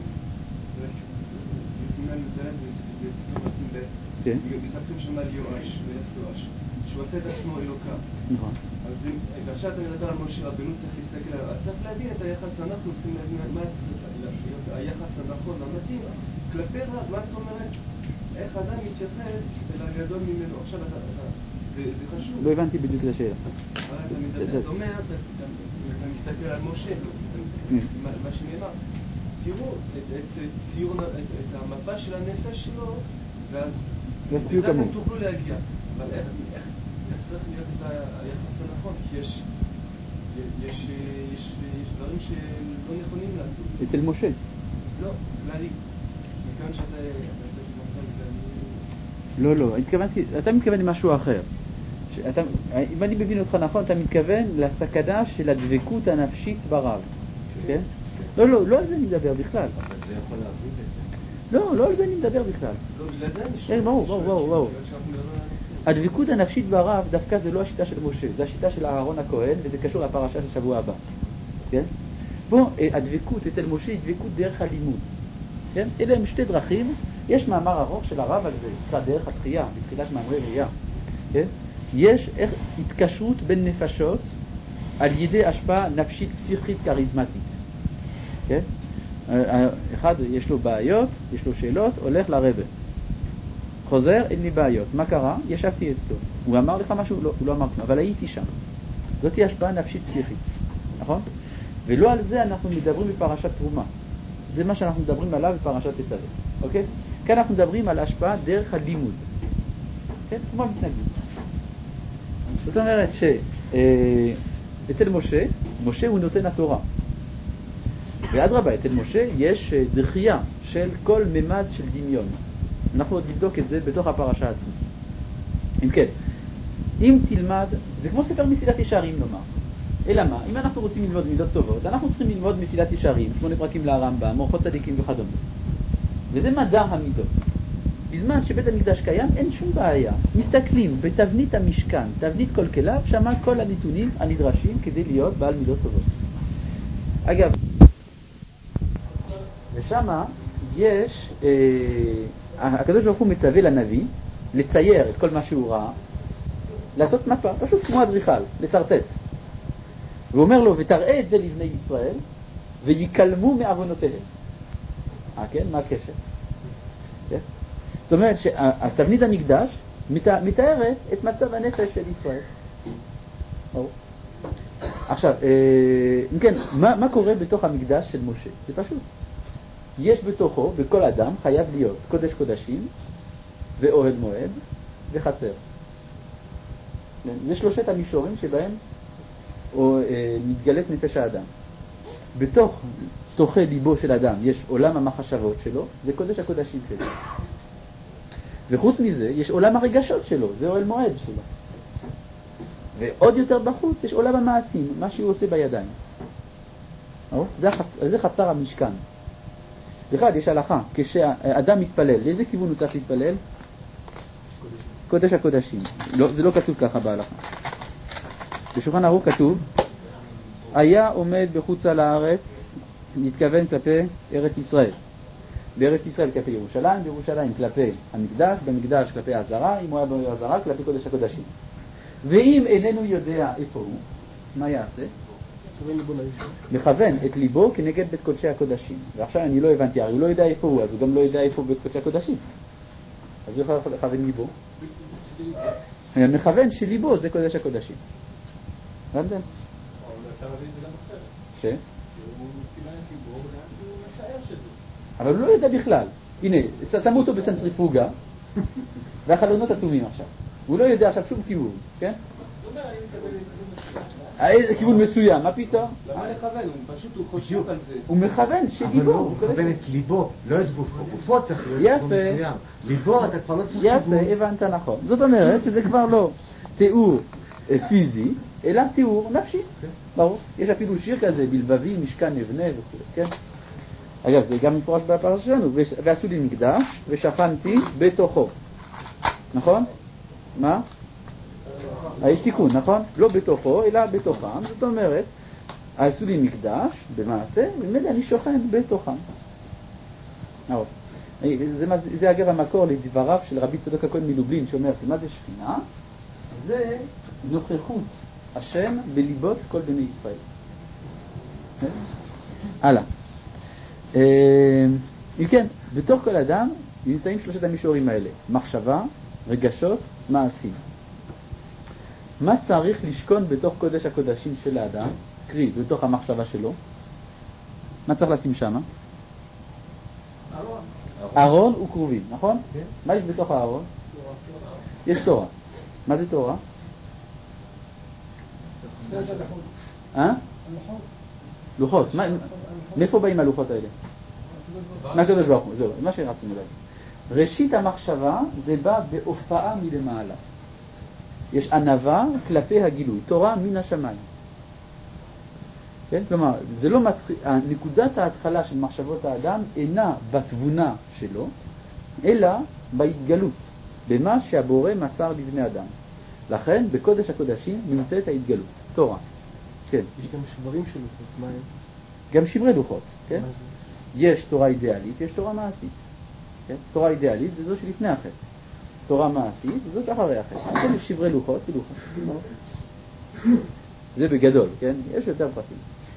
בי"ג י"ד בספר נשים ב', מספרים שם על יואש, שהוא עושה את עצמו אלוקה. נכון. אז עכשיו אתה מדבר על משה רבנו, צריך להסתכל עליו, אז צריך להבין את היחס, אנחנו צריכים להבין מה היחס הנכון, המתאים, כלפי רב, מה זאת אומרת? איך אדם מתייחס אל הגדול ממנו? עכשיו זה חשוב. לא הבנתי בדיוק את השאלה. אתה אומר, אתה מסתכל על משה, מה שנאמר, תראו את המפה של הנפש שלו, ואז בזה אתם תוכלו להגיע. אבל איך צריך להיות את היחס הנכון? כי יש דברים שלא נכונים לעשות. אצל משה. לא, כללי. מכיוון שאתה לא, אתה מתכוון למשהו אחר. אם אני מבין אותך נכון, אתה מתכוון לסכנה של הדבקות הנפשית ברב. כן? לא על זה אני מדבר בכלל. אבל זה יכול להבין את זה. לא על זה אני מדבר בכלל. לא, בגלל זה אני שואל. ברור. הדבקות הנפשית ברב דווקא זה לא השיטה של משה, זה השיטה של אהרון הכהן, וזה קשור לפרשה של שבוע הבא. כן? פה הדבקות אצל משה היא דבקות דרך הלימוד. כן? אלה הם שתי דרכים. יש מאמר ארוך של הרב על זה, נקרא דרך התחייה, בתחילת מאמרי ראייה. כן? יש התקשרות בין נפשות על ידי השפעה נפשית פסיכית כריזמטית. כן? אחד יש לו בעיות, יש לו שאלות, הולך לרבא. חוזר, אין לי בעיות. מה קרה? ישבתי אצלו. הוא אמר לך משהו? לא, הוא לא אמר כלום, אבל הייתי שם. זאת היא השפעה נפשית פסיכית. נכון? ולא על זה אנחנו מדברים בפרשת תרומה. זה מה שאנחנו מדברים עליו בפרשת תצווה. אוקיי? כאן אנחנו מדברים על השפעה דרך הלימוד. כן? כמו מתנגדים. זאת אומרת אצל משה הוא נותן התורה. ואדרבה, אצל משה יש דחייה של כל ממד של דמיון. אנחנו עוד נבדוק את זה בתוך הפרשה עצמה. אם כן, אם תלמד, זה כמו ספר מסילת ישרים נאמר. אלא מה? אם אנחנו רוצים ללמוד מידות טובות, אנחנו צריכים ללמוד מסילת ישרים, 8 פרקים לרמב"ם, אורחות צדיקים וכדומה. וזה מדע המידות. בזמן שבית המקדש קיים, אין שום בעיה. מסתכלים בתבנית המשכן, תבנית כל כליו, שמה כל הנתונים הנדרשים כדי להיות בעל מידות טובות. אגב, ושמה יש, הקדוש ברוך הוא מצווה לנביא לצייר את כל מה שהוא ראה, לעשות מפה, פשוט כמו אדריכל, לסרטט. והוא אומר לו, ותראה את זה לבני ישראל, ויקלמו מעוונותיהם. כן? מה הקשר? כן? זאת אומרת שהתבנית המקדש מתארת את מצב הנפש של ישראל. עכשיו, אם כן, מה קורה בתוך המקדש של משה? זה פשוט. יש בתוכו, בכל אדם, חייב להיות קודש קודשים, ואוהל מועד, וחצר. זה שלושת המישורים שבהם מתגלית נפש האדם. בתוך תוכי ליבו של אדם יש עולם המחשבות שלו, זה קודש הקודשים שלו. וחוץ מזה יש עולם הרגשות שלו, זה אוהל מועד שלו. ועוד יותר בחוץ יש עולם המעשים, מה שהוא עושה בידיים. זה חצר המשכן. בכלל יש הלכה, כשאדם מתפלל, לאיזה כיוון הוא צריך להתפלל? קודש הקודשים. לא, זה לא כתוב ככה בהלכה. בשולחן ערוך כתוב, היה עומד בחוץ על הארץ, נתכוון כלפי ארץ ישראל. בארץ ישראל כלפי ירושלים, בירושלים כלפי המקדש, במקדש כלפי העזרה, אם הוא היה בעזרה כלפי קודש הקודשים. ואם איננו יודע איפה הוא, מה יעשה? מכוון את ליבו כנגד בית קודשי הקודשים. ועכשיו אני לא הבנתי, הרי הוא לא יודע איפה הוא, אז הוא גם לא יודע איפה הוא בית קודשי הקודשים. אז הוא יכול לכוון ליבו. מכוון שליבו זה קודש הקודשים. הבנתם? ש? אבל הוא לא יודע בכלל. הנה, שמו אותו בסנטריפוגה, והחלונות אטומים עכשיו. הוא לא יודע עכשיו שום כיוון, כן? איזה כיוון מסוים, מה פתאום? למה לכוון? הוא חושב על זה. הוא מכוון שליבו. אבל הוא מכוון את ליבו, לא את גופו. גופו צריך להיות גופו מסוים. ליבו אתה כבר לא צריך יפה, הבנת נכון. זאת אומרת שזה כבר לא תיאור פיזי, אלא תיאור נפשי. ברור. יש אפילו שיר כזה, בלבבי, משכן נבנה וכו', כן? אגב, זה גם מפורש בפרשה שלנו. ועשו לי מקדש, ושכנתי בתוכו. נכון? מה? יש תיקון, נכון? לא בתוכו, אלא בתוכם. זאת אומרת, עשו לי מקדש, במעשה, אני שוכן בתוכם. זה אגב המקור לדבריו של רבי צדוק הכהן מלובלין, שאומר, מה זה שכינה? זה נוכחות השם בליבות כל בני ישראל. הלאה. כן, בתוך כל אדם נמצאים שלושת המישורים האלה, מחשבה, רגשות, מעשים. מה צריך לשכון בתוך קודש הקודשים של האדם? קרי, בתוך המחשבה שלו. מה צריך לשים שם? ארון וכרובים, נכון? כן. מה יש בתוך הארון? יש תורה. מה זה תורה? לוחות. מאיפה באים הלוחות האלה? מהקדוש ברוך הוא, זהו, מה שרצינו להגיד. ראשית המחשבה זה בא בהופעה מלמעלה. יש ענווה כלפי הגילוי, תורה מן השמיים. כן? כלומר, זה לא נקודת ההתחלה של מחשבות האדם אינה בתבונה שלו, אלא בהתגלות, במה שהבורא מסר לבני אדם. לכן, בקודש הקודשים נמצאת ההתגלות, תורה. כן. יש גם שברים של לוחות, מה הם? גם שברי לוחות, כן? יש תורה אידיאלית, יש תורה מעשית. כן? תורה אידיאלית זה זו שלפני החטא. תורה מעשית זה זו שאחרי החטא. כן, יש שברי לוחות ולוחות. זה בגדול, כן? יש יותר פרטים.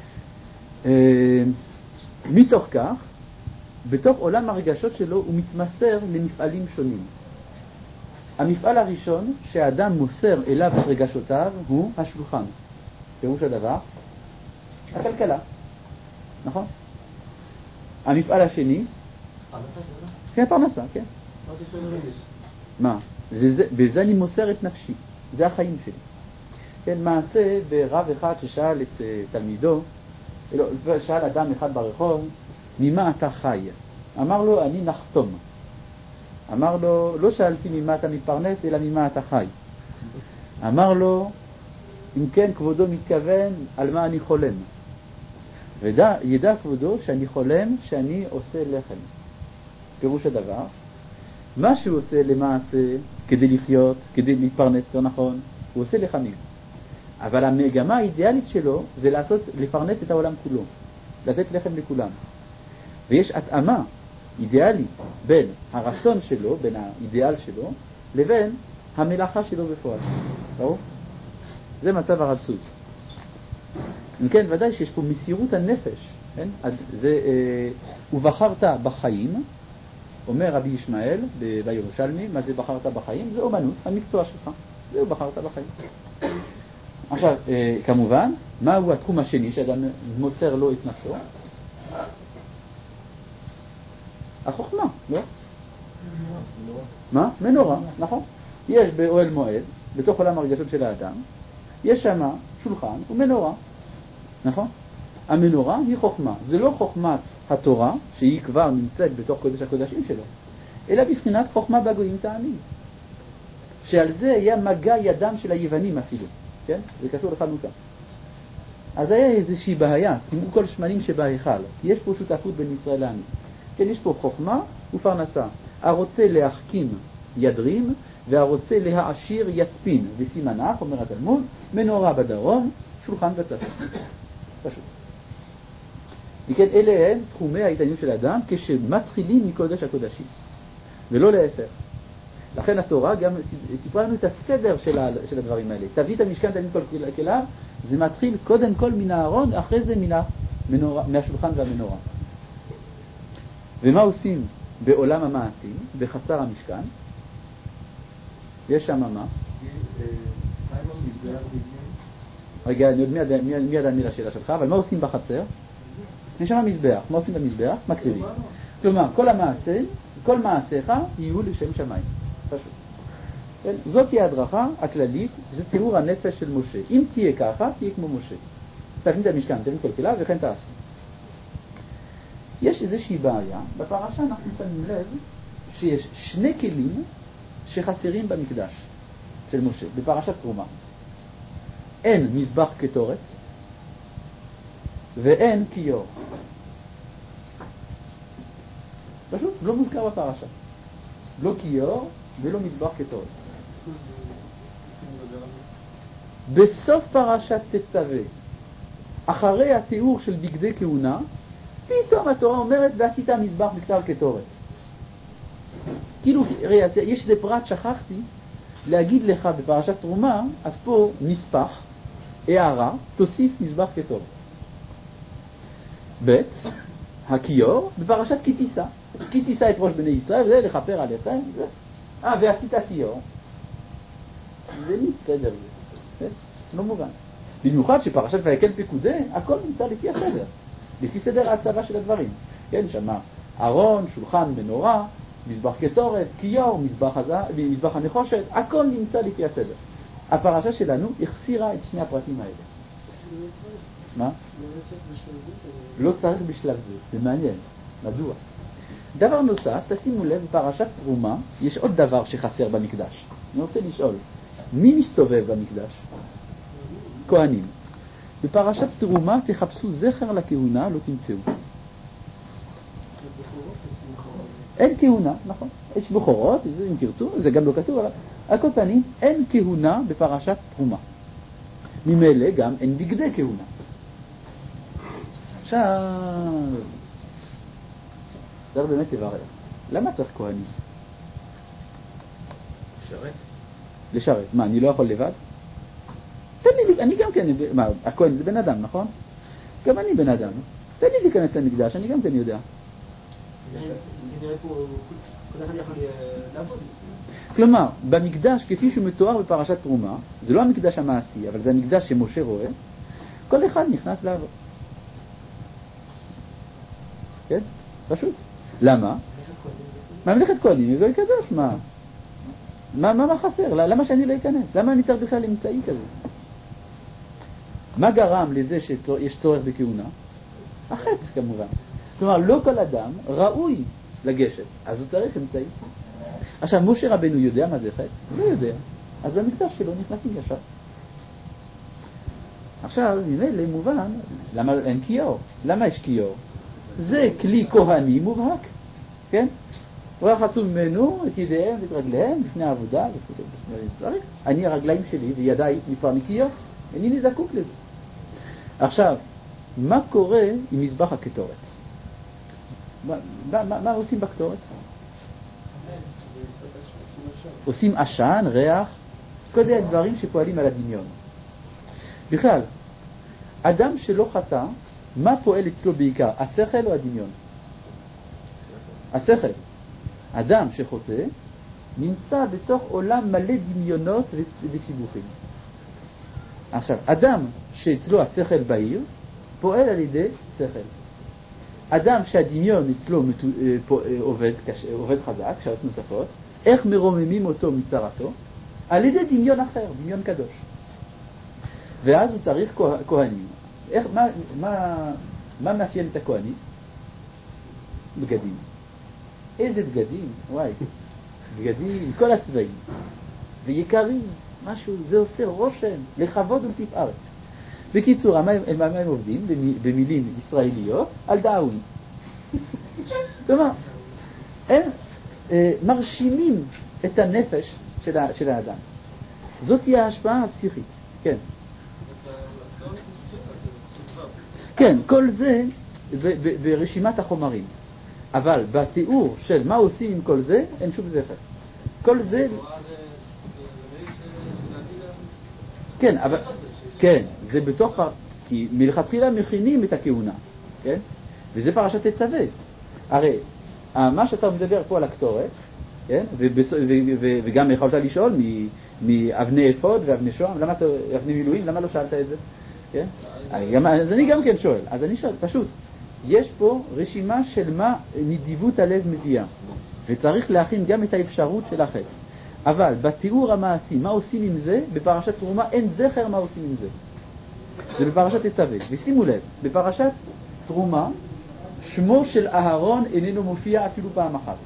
מתוך כך, בתוך עולם הרגשות שלו הוא מתמסר למפעלים שונים. המפעל הראשון שהאדם מוסר אליו את רגשותיו הוא השולחן. פירוש הדבר, הכלכלה. נכון? המפעל השני, כן, פרנסה, כן. מה? בזה אני מוסר את נפשי. זה החיים שלי. כן, מעשה ברב אחד ששאל את תלמידו, שאל אדם אחד ברחוב, ממה אתה חי? אמר לו, אני נחתום. אמר לו, לא שאלתי ממה אתה מתפרנס, אלא ממה אתה חי. אמר לו, אם כן כבודו מתכוון, על מה אני חולם? ידע כבודו שאני חולם שאני עושה לחם. פירוש הדבר, מה שהוא עושה למעשה כדי לחיות, כדי להתפרנס, לא נכון, הוא עושה לחמים. אבל המגמה האידיאלית שלו זה לפרנס את העולם כולו, לתת לחם לכולם. ויש התאמה אידיאלית בין הרצון שלו, בין האידיאל שלו, לבין המלאכה שלו בפועל. ברור? זה מצב הרצוי. אם כן, ודאי שיש פה מסירות הנפש. כן? זה, ובחרת בחיים, אומר רבי ישמעאל בירושלמי, מה זה בחרת בחיים? זה אומנות, המקצוע שלך. זהו, בחרת בחיים. עכשיו, כמובן, מהו התחום השני שאדם מוסר לו את נפשו? החוכמה, לא? מה? מנורה, נכון. יש באוהל מועד, בתוך עולם הרגשות של האדם, יש שם שולחן ומנורה, נכון? המנורה היא חוכמה. זה לא חוכמת התורה, שהיא כבר נמצאת בתוך קודש הקודשים שלו, אלא בבחינת חוכמה בגויים תאמין. שעל זה היה מגע ידם של היוונים אפילו, כן? זה קשור לחנוכה. אז היה איזושהי בעיה, תראו כל שמנים שבהיכל, כי יש פה שותפות בין ישראל לעמים. כן, יש פה חוכמה ופרנסה. הרוצה להחכים ידרים, והרוצה להעשיר יצפין, וסימנך, אומר התלמוד, מנורה בדרום, שולחן בצפון. פשוט. וכן, אלה הם תחומי ההתעניינות של האדם כשמתחילים מקודש הקודשים, ולא להפך. לכן התורה גם סיפרה לנו את הסדר של הדברים האלה. תביא את המשכן, תביא כל כליו, זה מתחיל קודם כל מן הארון, אחרי זה מהשולחן והמנורה. ומה עושים בעולם המעשים, בחצר המשכן? יש שם מה? רגע, אני עוד מיד אענה לשאלה שלך, אבל מה עושים בחצר? יש שם מזבח. מה עושים במזבח? מקריבים. כלומר, כל מעשיך יהיו לשם שמיים. פשוט. כן? זאת היא ההדרכה הכללית, זה תיאור הנפש של משה. אם תהיה ככה, תהיה כמו משה. תבין את המשכן, תבין כל כליו, וכן תעשו. יש איזושהי בעיה, בפרשה אנחנו שמים לב שיש שני כלים שחסרים במקדש של משה, בפרשת תרומה. אין מזבח קטורת ואין כיור. פשוט לא מוזכר בפרשה. לא כיור ולא מזבח קטורת. בסוף פרשת תצווה, אחרי התיאור של בגדי כהונה, פתאום התורה אומרת ועשית מזבח בכתר קטורת. כאילו, יש איזה פרט שכחתי להגיד לך בפרשת תרומה, אז פה נספח, הערה, תוסיף מזבח קטורת. ב' הכיור בפרשת כי תישא. כי תישא את ראש בני ישראל, וזה לכפר עליכם, זה. ועשית כיור. זה סדר זה. לא מובן. במיוחד שפרשת ויקל פקודי, הכל נמצא לפי הסדר. לפי סדר ההצבה של הדברים. כן, שמה ארון, שולחן, מנורה, מזבח קטורת, כיור, מזבח הנחושת, הכל נמצא לפי הסדר. הפרשה שלנו החסירה את שני הפרטים האלה. מה? לא צריך בשלב זה, זה מעניין. מדוע? דבר נוסף, תשימו לב, בפרשת תרומה יש עוד דבר שחסר במקדש. אני רוצה לשאול, מי מסתובב במקדש? כהנים. בפרשת תרומה תחפשו זכר לכהונה, לא תמצאו. אין כהונה, נכון. יש בחורות, אם תרצו, זה גם לא כתוב, אבל על כל פנים, אין כהונה בפרשת תרומה. ממילא גם אין בגדי כהונה. עכשיו, צריך באמת לברר. למה צריך כהנים? לשרת. לשרת. מה, אני לא יכול לבד? תן לי, אני גם כן, מה, הכהן זה בן אדם, נכון? גם אני בן אדם. תן לי להיכנס למקדש, אני גם כן יודע. כלומר, במקדש כפי שהוא מתואר בפרשת תרומה, זה לא המקדש המעשי, אבל זה המקדש שמשה רואה, כל אחד נכנס לעבוד. כן? פשוט. למה? ממלכת כהנים, לא יקדש, מה חסר? למה שאני לא אכנס? למה אני צריך בכלל אמצעי כזה? מה גרם לזה שיש צורך בכהונה? החטא כמובן. כלומר, לא כל אדם ראוי לגשת, אז הוא צריך אמצעי. עכשיו, משה רבנו יודע מה זה חטא? הוא לא יודע. אז במקדש שלו נכנסים ישר. עכשיו, ממילא מובן, למה אין כיור? למה יש כיור? זה כלי כהני מובהק, כן? ורחצו ממנו את ידיהם ואת רגליהם לפני העבודה וכו'. אני הרגליים שלי וידיי כבר נקיות, אינני זקוק לזה. עכשיו, מה קורה עם מזבח הקטורת? מה עושים בקטורת? עושים עשן, ריח, כל מיני דברים שפועלים על הדמיון. בכלל, אדם שלא חטא, מה פועל אצלו בעיקר? השכל או הדמיון? השכל. אדם שחוטא נמצא בתוך עולם מלא דמיונות וסיבוכים. עכשיו, אדם שאצלו השכל בהיר פועל על ידי שכל. אדם שהדמיון אצלו עובד חזק, שעות נוספות, איך מרוממים אותו מצרתו? על ידי דמיון אחר, דמיון קדוש. ואז הוא צריך כהנים. מה מאפיין את הכהנים? בגדים. איזה בגדים? וואי, בגדים, כל הצבעים. ויקרים, משהו, זה עושה רושם, לכבוד ולתפארת. בקיצור, מה הם עובדים? במילים ישראליות, על דאווין. כלומר, הם מרשימים את הנפש של האדם. זאת היא ההשפעה הפסיכית. כן. כן, כל זה ברשימת החומרים. אבל בתיאור של מה עושים עם כל זה, אין שום זכר. כל זה... כן, אבל... כן, זה בתוך... כי מלכתחילה מכינים את הכהונה, כן? וזה פרשת תצווה. הרי, מה שאתה מדבר פה על הקטורת, כן? וגם יכולת לשאול מאבני אפוד ואבני שוהם, אבני מילואים, למה לא שאלת את זה? כן? אז אני גם כן שואל. אז אני שואל, פשוט, יש פה רשימה של מה נדיבות הלב מביאה, וצריך להכין גם את האפשרות של החטא. אבל בתיאור המעשי, מה עושים עם זה? בפרשת תרומה אין זכר מה עושים עם זה. זה בפרשת תצווה. ושימו לב, בפרשת תרומה, שמו של אהרון איננו מופיע אפילו פעם אחת.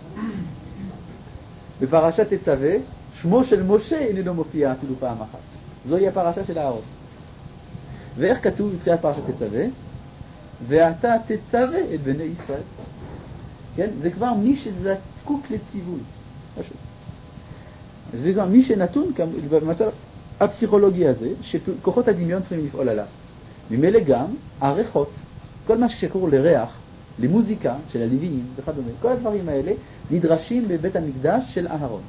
בפרשת תצווה, שמו של משה איננו מופיע אפילו פעם אחת. זוהי הפרשה של אהרון. ואיך כתוב בתחילת פרשת תצווה? ואתה תצווה את בני ישראל. כן? זה כבר מי שזקוק לציווי. פשוט. זה כבר מי שנתון במצב הפסיכולוגי הזה, שכוחות הדמיון צריכים לפעול עליו. ממילא גם הריחות, כל מה שקשור לריח, למוזיקה של הלוויים וכדומה, כל הדברים האלה נדרשים בבית המקדש של אהרון.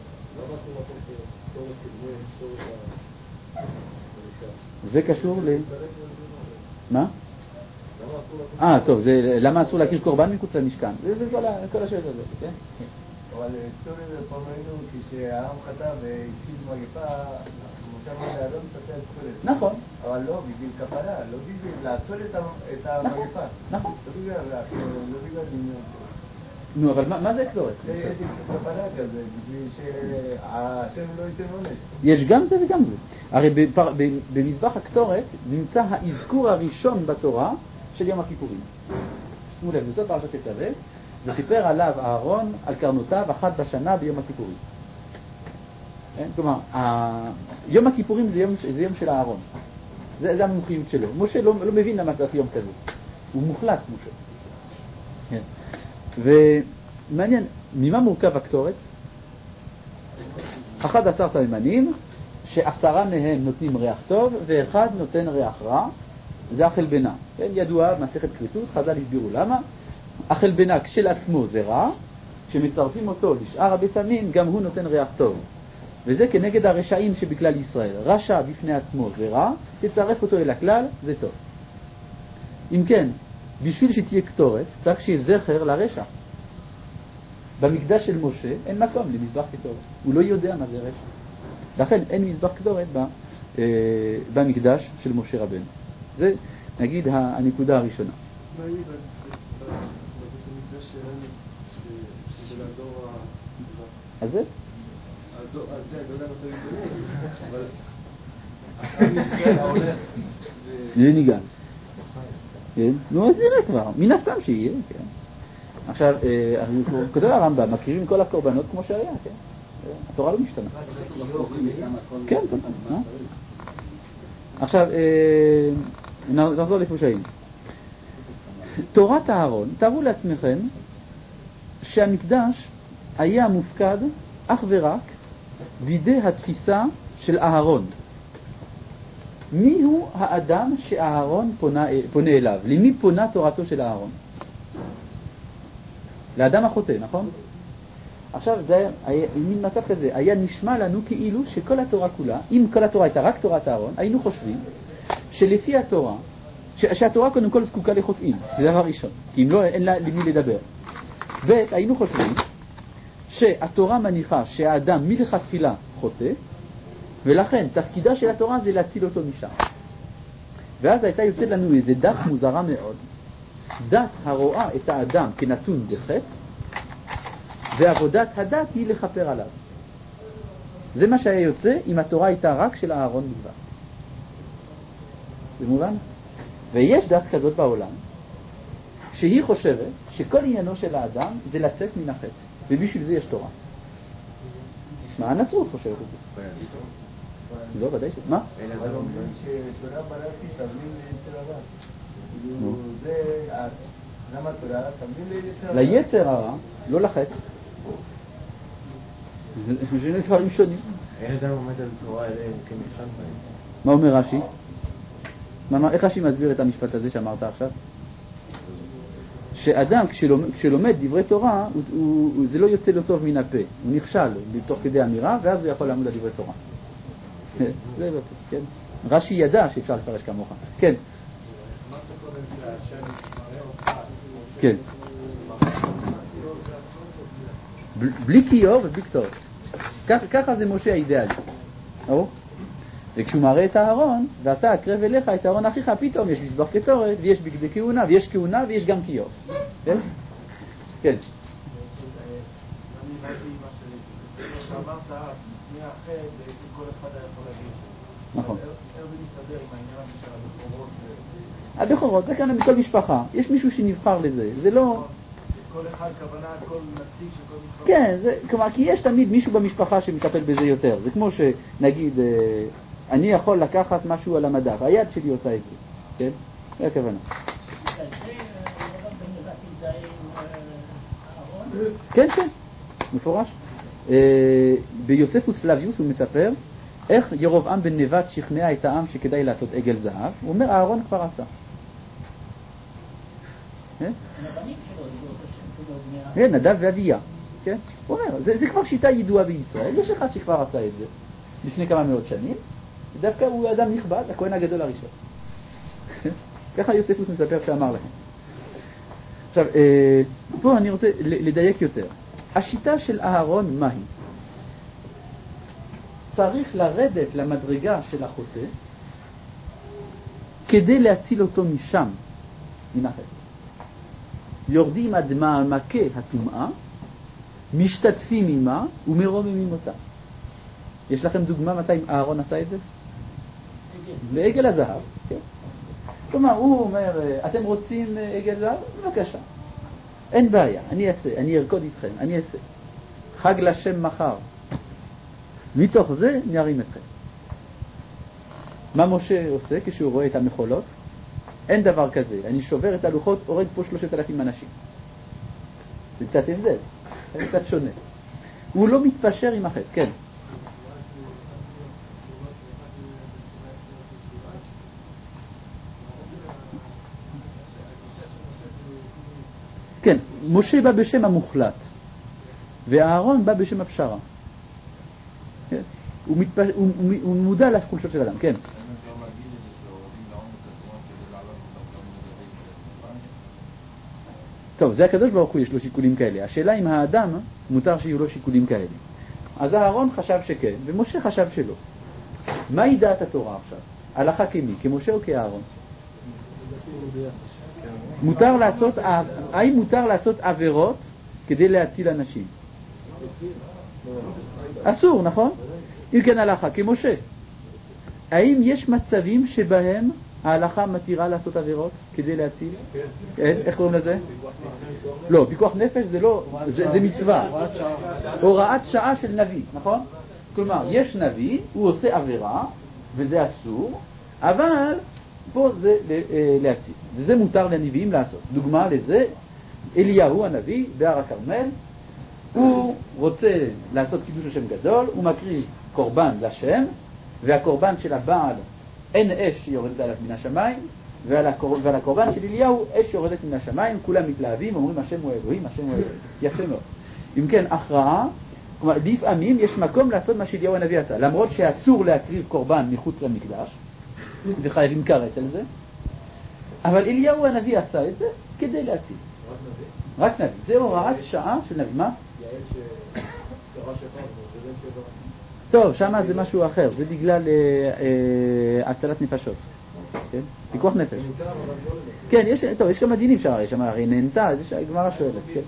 זה קשור ל... מה? טוב, זה למה אסור להקריב קורבן מחוץ למשכן? זה כל השאלה הזאת, כן? אבל צורי פעם ראינו כשהעם חטא והציל מגפה, משה אמר לאדון תעשה את צורת. נכון. אבל לא, בשביל כפרה, לא בשביל לעצור את המגפה. נכון. לא בגלל דמיון. נו, אבל מה זה קטורת? זה כפרה כזה, בשביל שהשם לא ייתן עונש. יש גם זה וגם זה. הרי במזבח הקטורת נמצא האזכור הראשון בתורה של יום הכיפורים. שימו לב, זאת פרשת תצווה, וכיפר עליו אהרון על קרנותיו אחת בשנה ביום הכיפורים. כלומר, יום הכיפורים זה יום של אהרון. זה המומחיות שלו. משה לא מבין למה צריך יום כזה. הוא מוחלט, משה. כן. ומעניין, ממה מורכב הקטורת? 11 סממנים, ש10 מהם נותנים ריח טוב, ואחד נותן ריח רע. זה החלבנה. כן, ידוע, מסכת כריתות, חז"ל הסבירו למה. החלבנה כשלעצמו זה רע, כשמצרפים אותו לשאר הבשמים, גם הוא נותן ריח טוב. וזה כנגד הרשעים שבכלל ישראל. רשע בפני עצמו זה רע, תצרף אותו אל הכלל, זה טוב. אם כן, בשביל שתהיה קטורת, צריך שיהיה זכר לרשע. במקדש של משה אין מקום למזבח קטורת. הוא לא יודע מה זה רשע. לכן אין מזבח קטורת במקדש של משה רבנו. זה, נגיד, הנקודה הראשונה. מה יהיה במקדש שלנו, של הדור הזה? הדור הזה, אני לא יודע מתי להתגונן, אבל עם ישראל ההולך זה ניגן. נו, אז נראה כבר. מן הסתם שיהיה, כן. עכשיו, כותב הרמב"ם, מכירים כל הקורבנות כמו שהיה, כן. התורה לא משתנה. כן, כן. עכשיו, נחזור לפושעים. תורת אהרון, תארו לעצמכם שהמקדש היה מופקד אך ורק בידי התפיסה של אהרון. מי הוא האדם שאהרון פונה אליו? למי פונה תורתו של אהרון? לאדם החוטא, נכון? עכשיו זה היה מין מצב כזה, היה נשמע לנו כאילו שכל התורה כולה, אם כל התורה הייתה רק תורת אהרון, היינו חושבים שלפי התורה, שהתורה קודם כל זקוקה לחוטאים, זה דבר ראשון, כי אם לא, אין לה למי לדבר. היינו חושבים שהתורה מניחה שהאדם מלכתחילה חוטא, ולכן תפקידה של התורה זה להציל אותו משם. ואז הייתה יוצאת לנו איזו דת מוזרה מאוד, דת הרואה את האדם כנתון בחטא, ועבודת הדת היא לכפר עליו. זה מה שהיה יוצא אם התורה הייתה רק של אהרון בלבד. זה מובן? ויש דת כזאת בעולם, שהיא חושבת שכל עניינו של האדם זה לצאת מן החטא, ובשביל זה יש תורה. מה הנצרות חושבת את זה? לא, ודאי ש... מה? אבל אומרים שתורה בראתי תבלין ליצר הרע. זה... למה תורה? תבלין ליצר הרע. ליצר הרע, לא לחטא. זה שני דברים שונים. אין אדם עומד על תורה אלה כמבחן בהם. מה אומר רש"י? איך רש"י מסביר את המשפט הזה שאמרת עכשיו? שאדם כשלומד דברי תורה, זה לא יוצא לו טוב מן הפה. הוא נכשל בתוך כדי אמירה, ואז הוא יכול לעמוד על דברי תורה. זה בפוס, כן? רש"י ידע שאפשר לפרש כמוך. כן. כן. בלי קיור ובלי קטורת. ככה זה משה האידאלי. וכשהוא מראה את הארון, ואתה הקרב אליך את הארון אחיך, פתאום יש מזבח קטורת, ויש בגדי כהונה, ויש כהונה, ויש גם קיור. כן? כן. אני ראיתי מה שאמרת, לפני החטא, כל אחד היה יכול להגיד. נכון. איך זה מסתדר עם העניין הזה של הבכורות? הבכורות, זה כאן מכל משפחה. יש מישהו שנבחר לזה. זה לא... כל אחד, כוונה, כל נציג של כל משפחה. כן, כלומר, כי יש תמיד מישהו במשפחה שמטפל בזה יותר. זה כמו שנגיד, אני יכול לקחת משהו על המדף. היד שלי עושה את זה. כן? זה הכוונה. כן, כן. מפורש. ביוספוס פלביוס הוא מספר איך ירבעם בן נבט שכנע את העם שכדאי לעשות עגל זהב. הוא אומר, אהרון כבר עשה. כן, נדב ואביה. כן? הוא אומר, זה כבר שיטה ידועה בישראל. יש אחד שכבר עשה את זה לפני כמה מאות שנים. דווקא הוא אדם נכבד, הכהן הגדול הראשון. ככה יוספוס מספר שאמר לכם. עכשיו, פה אני רוצה לדייק יותר. השיטה של אהרון מהי? צריך לרדת למדרגה של החוטא כדי להציל אותו משם, מן החטא. יורדים עד מעמקי הטומאה, משתתפים עמה ומרוממים אותה. יש לכם דוגמה מתי אהרון עשה את זה? בעגל הזהב. כן? כלומר, הוא אומר, אתם רוצים עגל זהב? בבקשה. אין בעיה, אני אעשה, אני ארקוד איתכם, אני אעשה. חג לשם מחר. מתוך זה נרים אתכם. מה משה עושה כשהוא רואה את המחולות? אין דבר כזה. אני שובר את הלוחות, הורג פה 3,000 אנשים. זה קצת הבדל. זה קצת שונה. הוא לא מתפשר עם החטא. כן. כן. משה בא בשם המוחלט. ואהרון בא בשם הפשרה. כן. הוא מודע לחולשות של אדם. כן. טוב, זה הקדוש ברוך הוא, יש לו שיקולים כאלה. השאלה אם האדם מותר שיהיו לו שיקולים כאלה. אז אהרון חשב שכן, ומשה חשב שלא. מהי דעת התורה עכשיו? הלכה כמי? כמשה או כאהרון? האם מותר לעשות עבירות כדי להציל אנשים? אסור, נכון? אם כן הלכה כמשה. האם יש מצבים שבהם ההלכה מתירה לעשות עבירות כדי להציל? איך קוראים לזה? לא, פיקוח נפש זה לא, זה מצווה. הוראת שעה של נביא, נכון? כלומר, יש נביא, הוא עושה עבירה, וזה אסור, אבל פה זה להציל. וזה מותר לנביאים לעשות. דוגמה לזה, אליהו הנביא בהר הכרמל, הוא רוצה לעשות קידוש השם גדול, הוא מקריב קורבן לשם, והקורבן של הבעל אין אש שיורדת עליו מן השמיים, ועל הקורבן של אליהו אש יורדת מן השמיים, כולם מתלהבים, אומרים השם הוא אלוהים, השם הוא אלוהים. יפה מאוד. אם כן, הכרעה, כלומר, לפעמים יש מקום לעשות מה שאליהו הנביא עשה, למרות שאסור להקריב קורבן מחוץ למקדש, וחייבים כרת על זה, אבל אליהו הנביא עשה את זה כדי להציל. רק נביא. זה הוראת שעה של נביא. מה? טוב, שמה זה משהו אחר, זה בגלל הצלת נפשות. כן? פיקוח נפש. כן, יש כמה דינים שם, יש שם הרי נהנתה, זה גמרא שואלת. כן?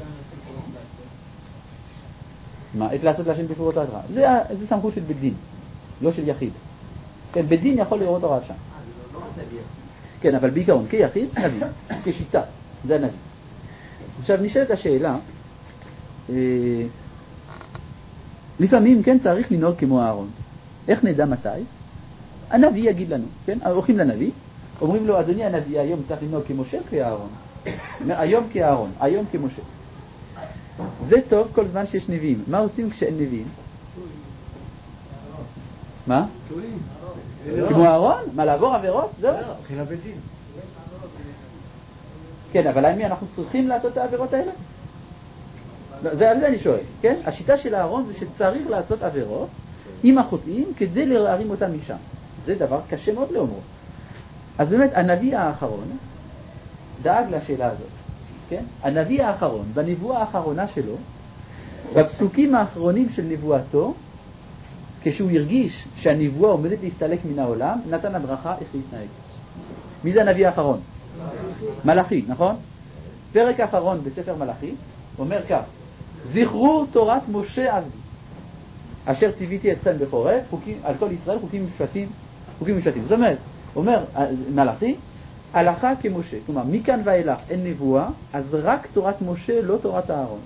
מה? את לעשות להשם בפעולות רע. זה סמכות של בית דין, לא של יחיד. כן, בית דין יכול לראות הוראת שעה. כן, אבל בעיקרון, כיחיד, נביא, כשיטה, זה הנביא. עכשיו נשאלת השאלה, לפעמים כן צריך לנהוג כמו אהרון. איך נדע מתי? הנביא יגיד לנו, כן? הולכים לנביא, אומרים לו, אדוני הנביא, היום צריך לנהוג כמשה כאהרון. היום כאהרון, היום כמשה. זה טוב כל זמן שיש נביאים. מה עושים כשאין נביאים? מה? כמו אהרון? מה, לעבור עבירות? זהו? בחינה בית דין. כן, אבל האם אנחנו צריכים לעשות את העבירות האלה? זה על זה אני שואל, כן? השיטה של אהרון זה שצריך לעשות עבירות עם החוטאים כדי להרים אותם משם. זה דבר קשה מאוד לאומרו. אז באמת, הנביא האחרון דאג לשאלה הזאת, כן? הנביא האחרון, בנבואה האחרונה שלו, בפסוקים האחרונים של נבואתו, כשהוא הרגיש שהנבואה עומדת להסתלק מן העולם, נתן הדרכה איך להתנהג. מי זה הנביא האחרון? מלאכי, נכון? פרק האחרון בספר מלאכי אומר כך: זכרו תורת משה עבדי אשר ציוויתי אתכם בחורף על כל ישראל חוקים משפטים. זאת אומרת, אומר מלאכי, הלכה כמשה. כלומר, מכאן ואילך אין נבואה, אז רק תורת משה, לא תורת אהרון.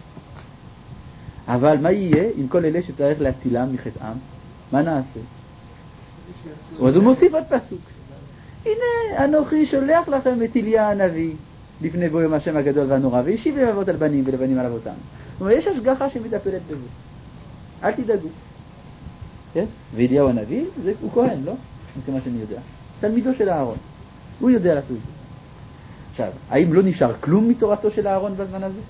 אבל מה יהיה עם כל אלה שצריך להצילם מחטאם? מה נעשה? אז הוא מוסיף עוד פסוק: הנה אנוכי שולח לכם את אליה הנביא לפני בוא יום השם הגדול והנורא, וישיב לאבות על בנים ולבנים על אבותם. זאת אומרת, יש השגחה שמטפלת בזה, אל תדאגו. כן? ואליהו הנביא הוא כהן, לא? כמה שאני יודע, תלמידו של אהרון, הוא יודע לעשות את זה. עכשיו, האם לא נשאר כלום מתורתו של אהרון בזמן הזה?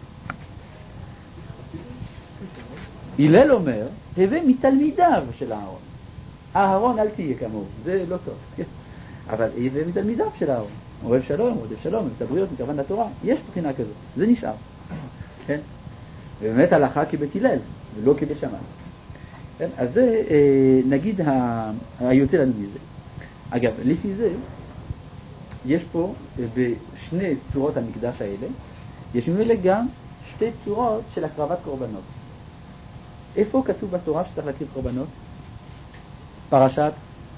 הלל אומר, הווה מתלמידיו של אהרון. אהרון אל תהיה כמוהו, זה לא טוב, כן? אבל הווה מתלמידיו של אהרון. אוהב שלום, את הבריות, מכוון לתורה. יש בחינה כזאת, זה נשאר. כן? ובאמת הלכה כבית הלל, ולא כבית שמאי. כן? אז זה, נגיד, היוצא לנו מזה. אגב, לפי זה, יש פה, בשני צורות המקדש האלה, יש ממילא גם שתי צורות של הקרבת קורבנות. איפה כתוב בתורה שצריך להקריב קורבנות? פרשת?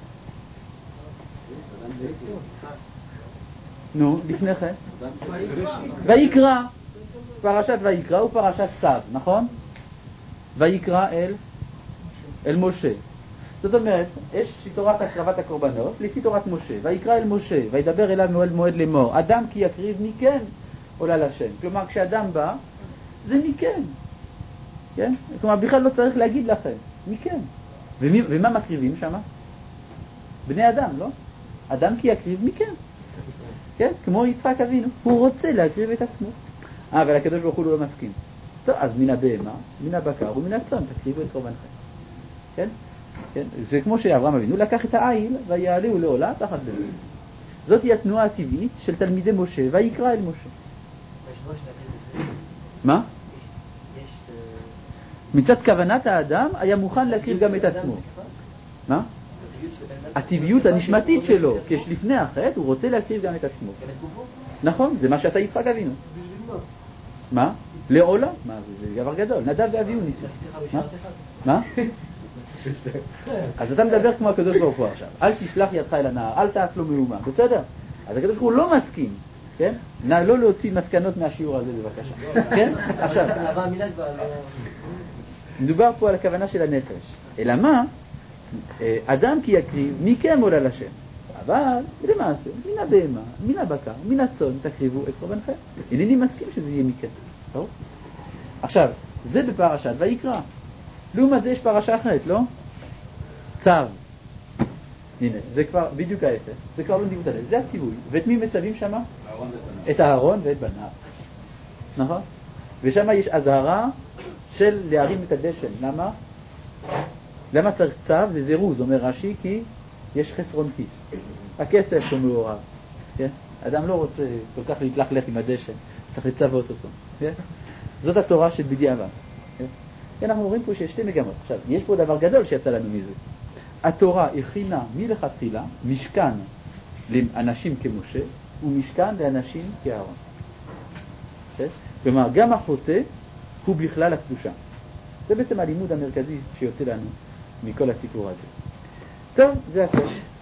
נו, לפני כן. ויקרא. פרשת ויקרא ופרשת צו, נכון? ויקרא אל משה. זאת אומרת, יש תורת הקרבת הקורבנות לפי תורת משה. ויקרא אל משה, וידבר אליו מועד מועד לאמור, אדם כי יקריב מכן עולה לשם. כלומר, כשאדם בא, זה מכן. כן? כלומר, בכלל לא צריך להגיד לכם, מכן. ומה מקריבים שם? בני אדם, לא? אדם כי יקריב מכן. כן? כמו יצחק אבינו, הוא רוצה להקריב את עצמו. אבל הקדוש ברוך הוא לא מסכים. טוב, אז מן הבהמה, מן הבקר ומן הצאן תקריבו את קורבנכם. כן? כן? זה כמו שאברהם אבינו לקח את העיל ויעלהו לעולה תחת בזה. זאת היא התנועה הטבעית של תלמידי משה, ויקרא אל משה. מה? מצד כוונת האדם היה מוכן להקריב גם את עצמו. מה? הטבעיות הנשמתית שלו, כשלפני החטא הוא רוצה להקריב גם את עצמו. נכון, זה מה שעשה יצחק אבינו. מה? לעולה? מה זה דבר גדול. נדב ואביהו ניסו. מה? אז אתה מדבר כמו הקדוש ברוך הוא עכשיו. אל תשלח ידך אל הנער, אל תעש לו מאומה. בסדר? אז הקדוש ברוך הוא לא מסכים. כן? נא לא להוציא מסקנות מהשיעור הזה בבקשה. כן? עכשיו, מדובר פה על הכוונה של הנפש. אלא מה? אדם כי יקריב מכם עולה לשם. אבל למעשה, מן הבהמה, מן הבקר, מן הצאן תקריבו את קורבנכם. אינני מסכים שזה יהיה מכם. טוב? עכשיו, זה בפרשת ויקרא. לעומת זה יש פרשה אחרת, לא? צו. הנה, זה כבר בדיוק ההפך. זה כבר לא נדיבות עליהם. זה הציווי. ואת מי מצווים שמה? את אהרון ואת בניו. נכון? ושם יש אזהרה של להרים את הדשן. למה? למה צריך צו? זה זירוז, אומר רש"י, כי יש חסרון כיס. הכסף הוא מעורב. כן? אדם לא רוצה כל כך להתלכלך עם הדשן, צריך לצוות אותו. כן? זאת התורה של בדיעבד. כן? אנחנו רואים פה שיש שתי מגמות. עכשיו, יש פה דבר גדול שיצא לנו מזה. התורה הכינה מלכתחילה משכן לאנשים כמשה ומשכן לאנשים כאהרון. כן? כלומר, גם החוטא הוא בכלל הקדושה. זה בעצם הלימוד המרכזי שיוצא לנו מכל הסיפור הזה. טוב, זה הכל.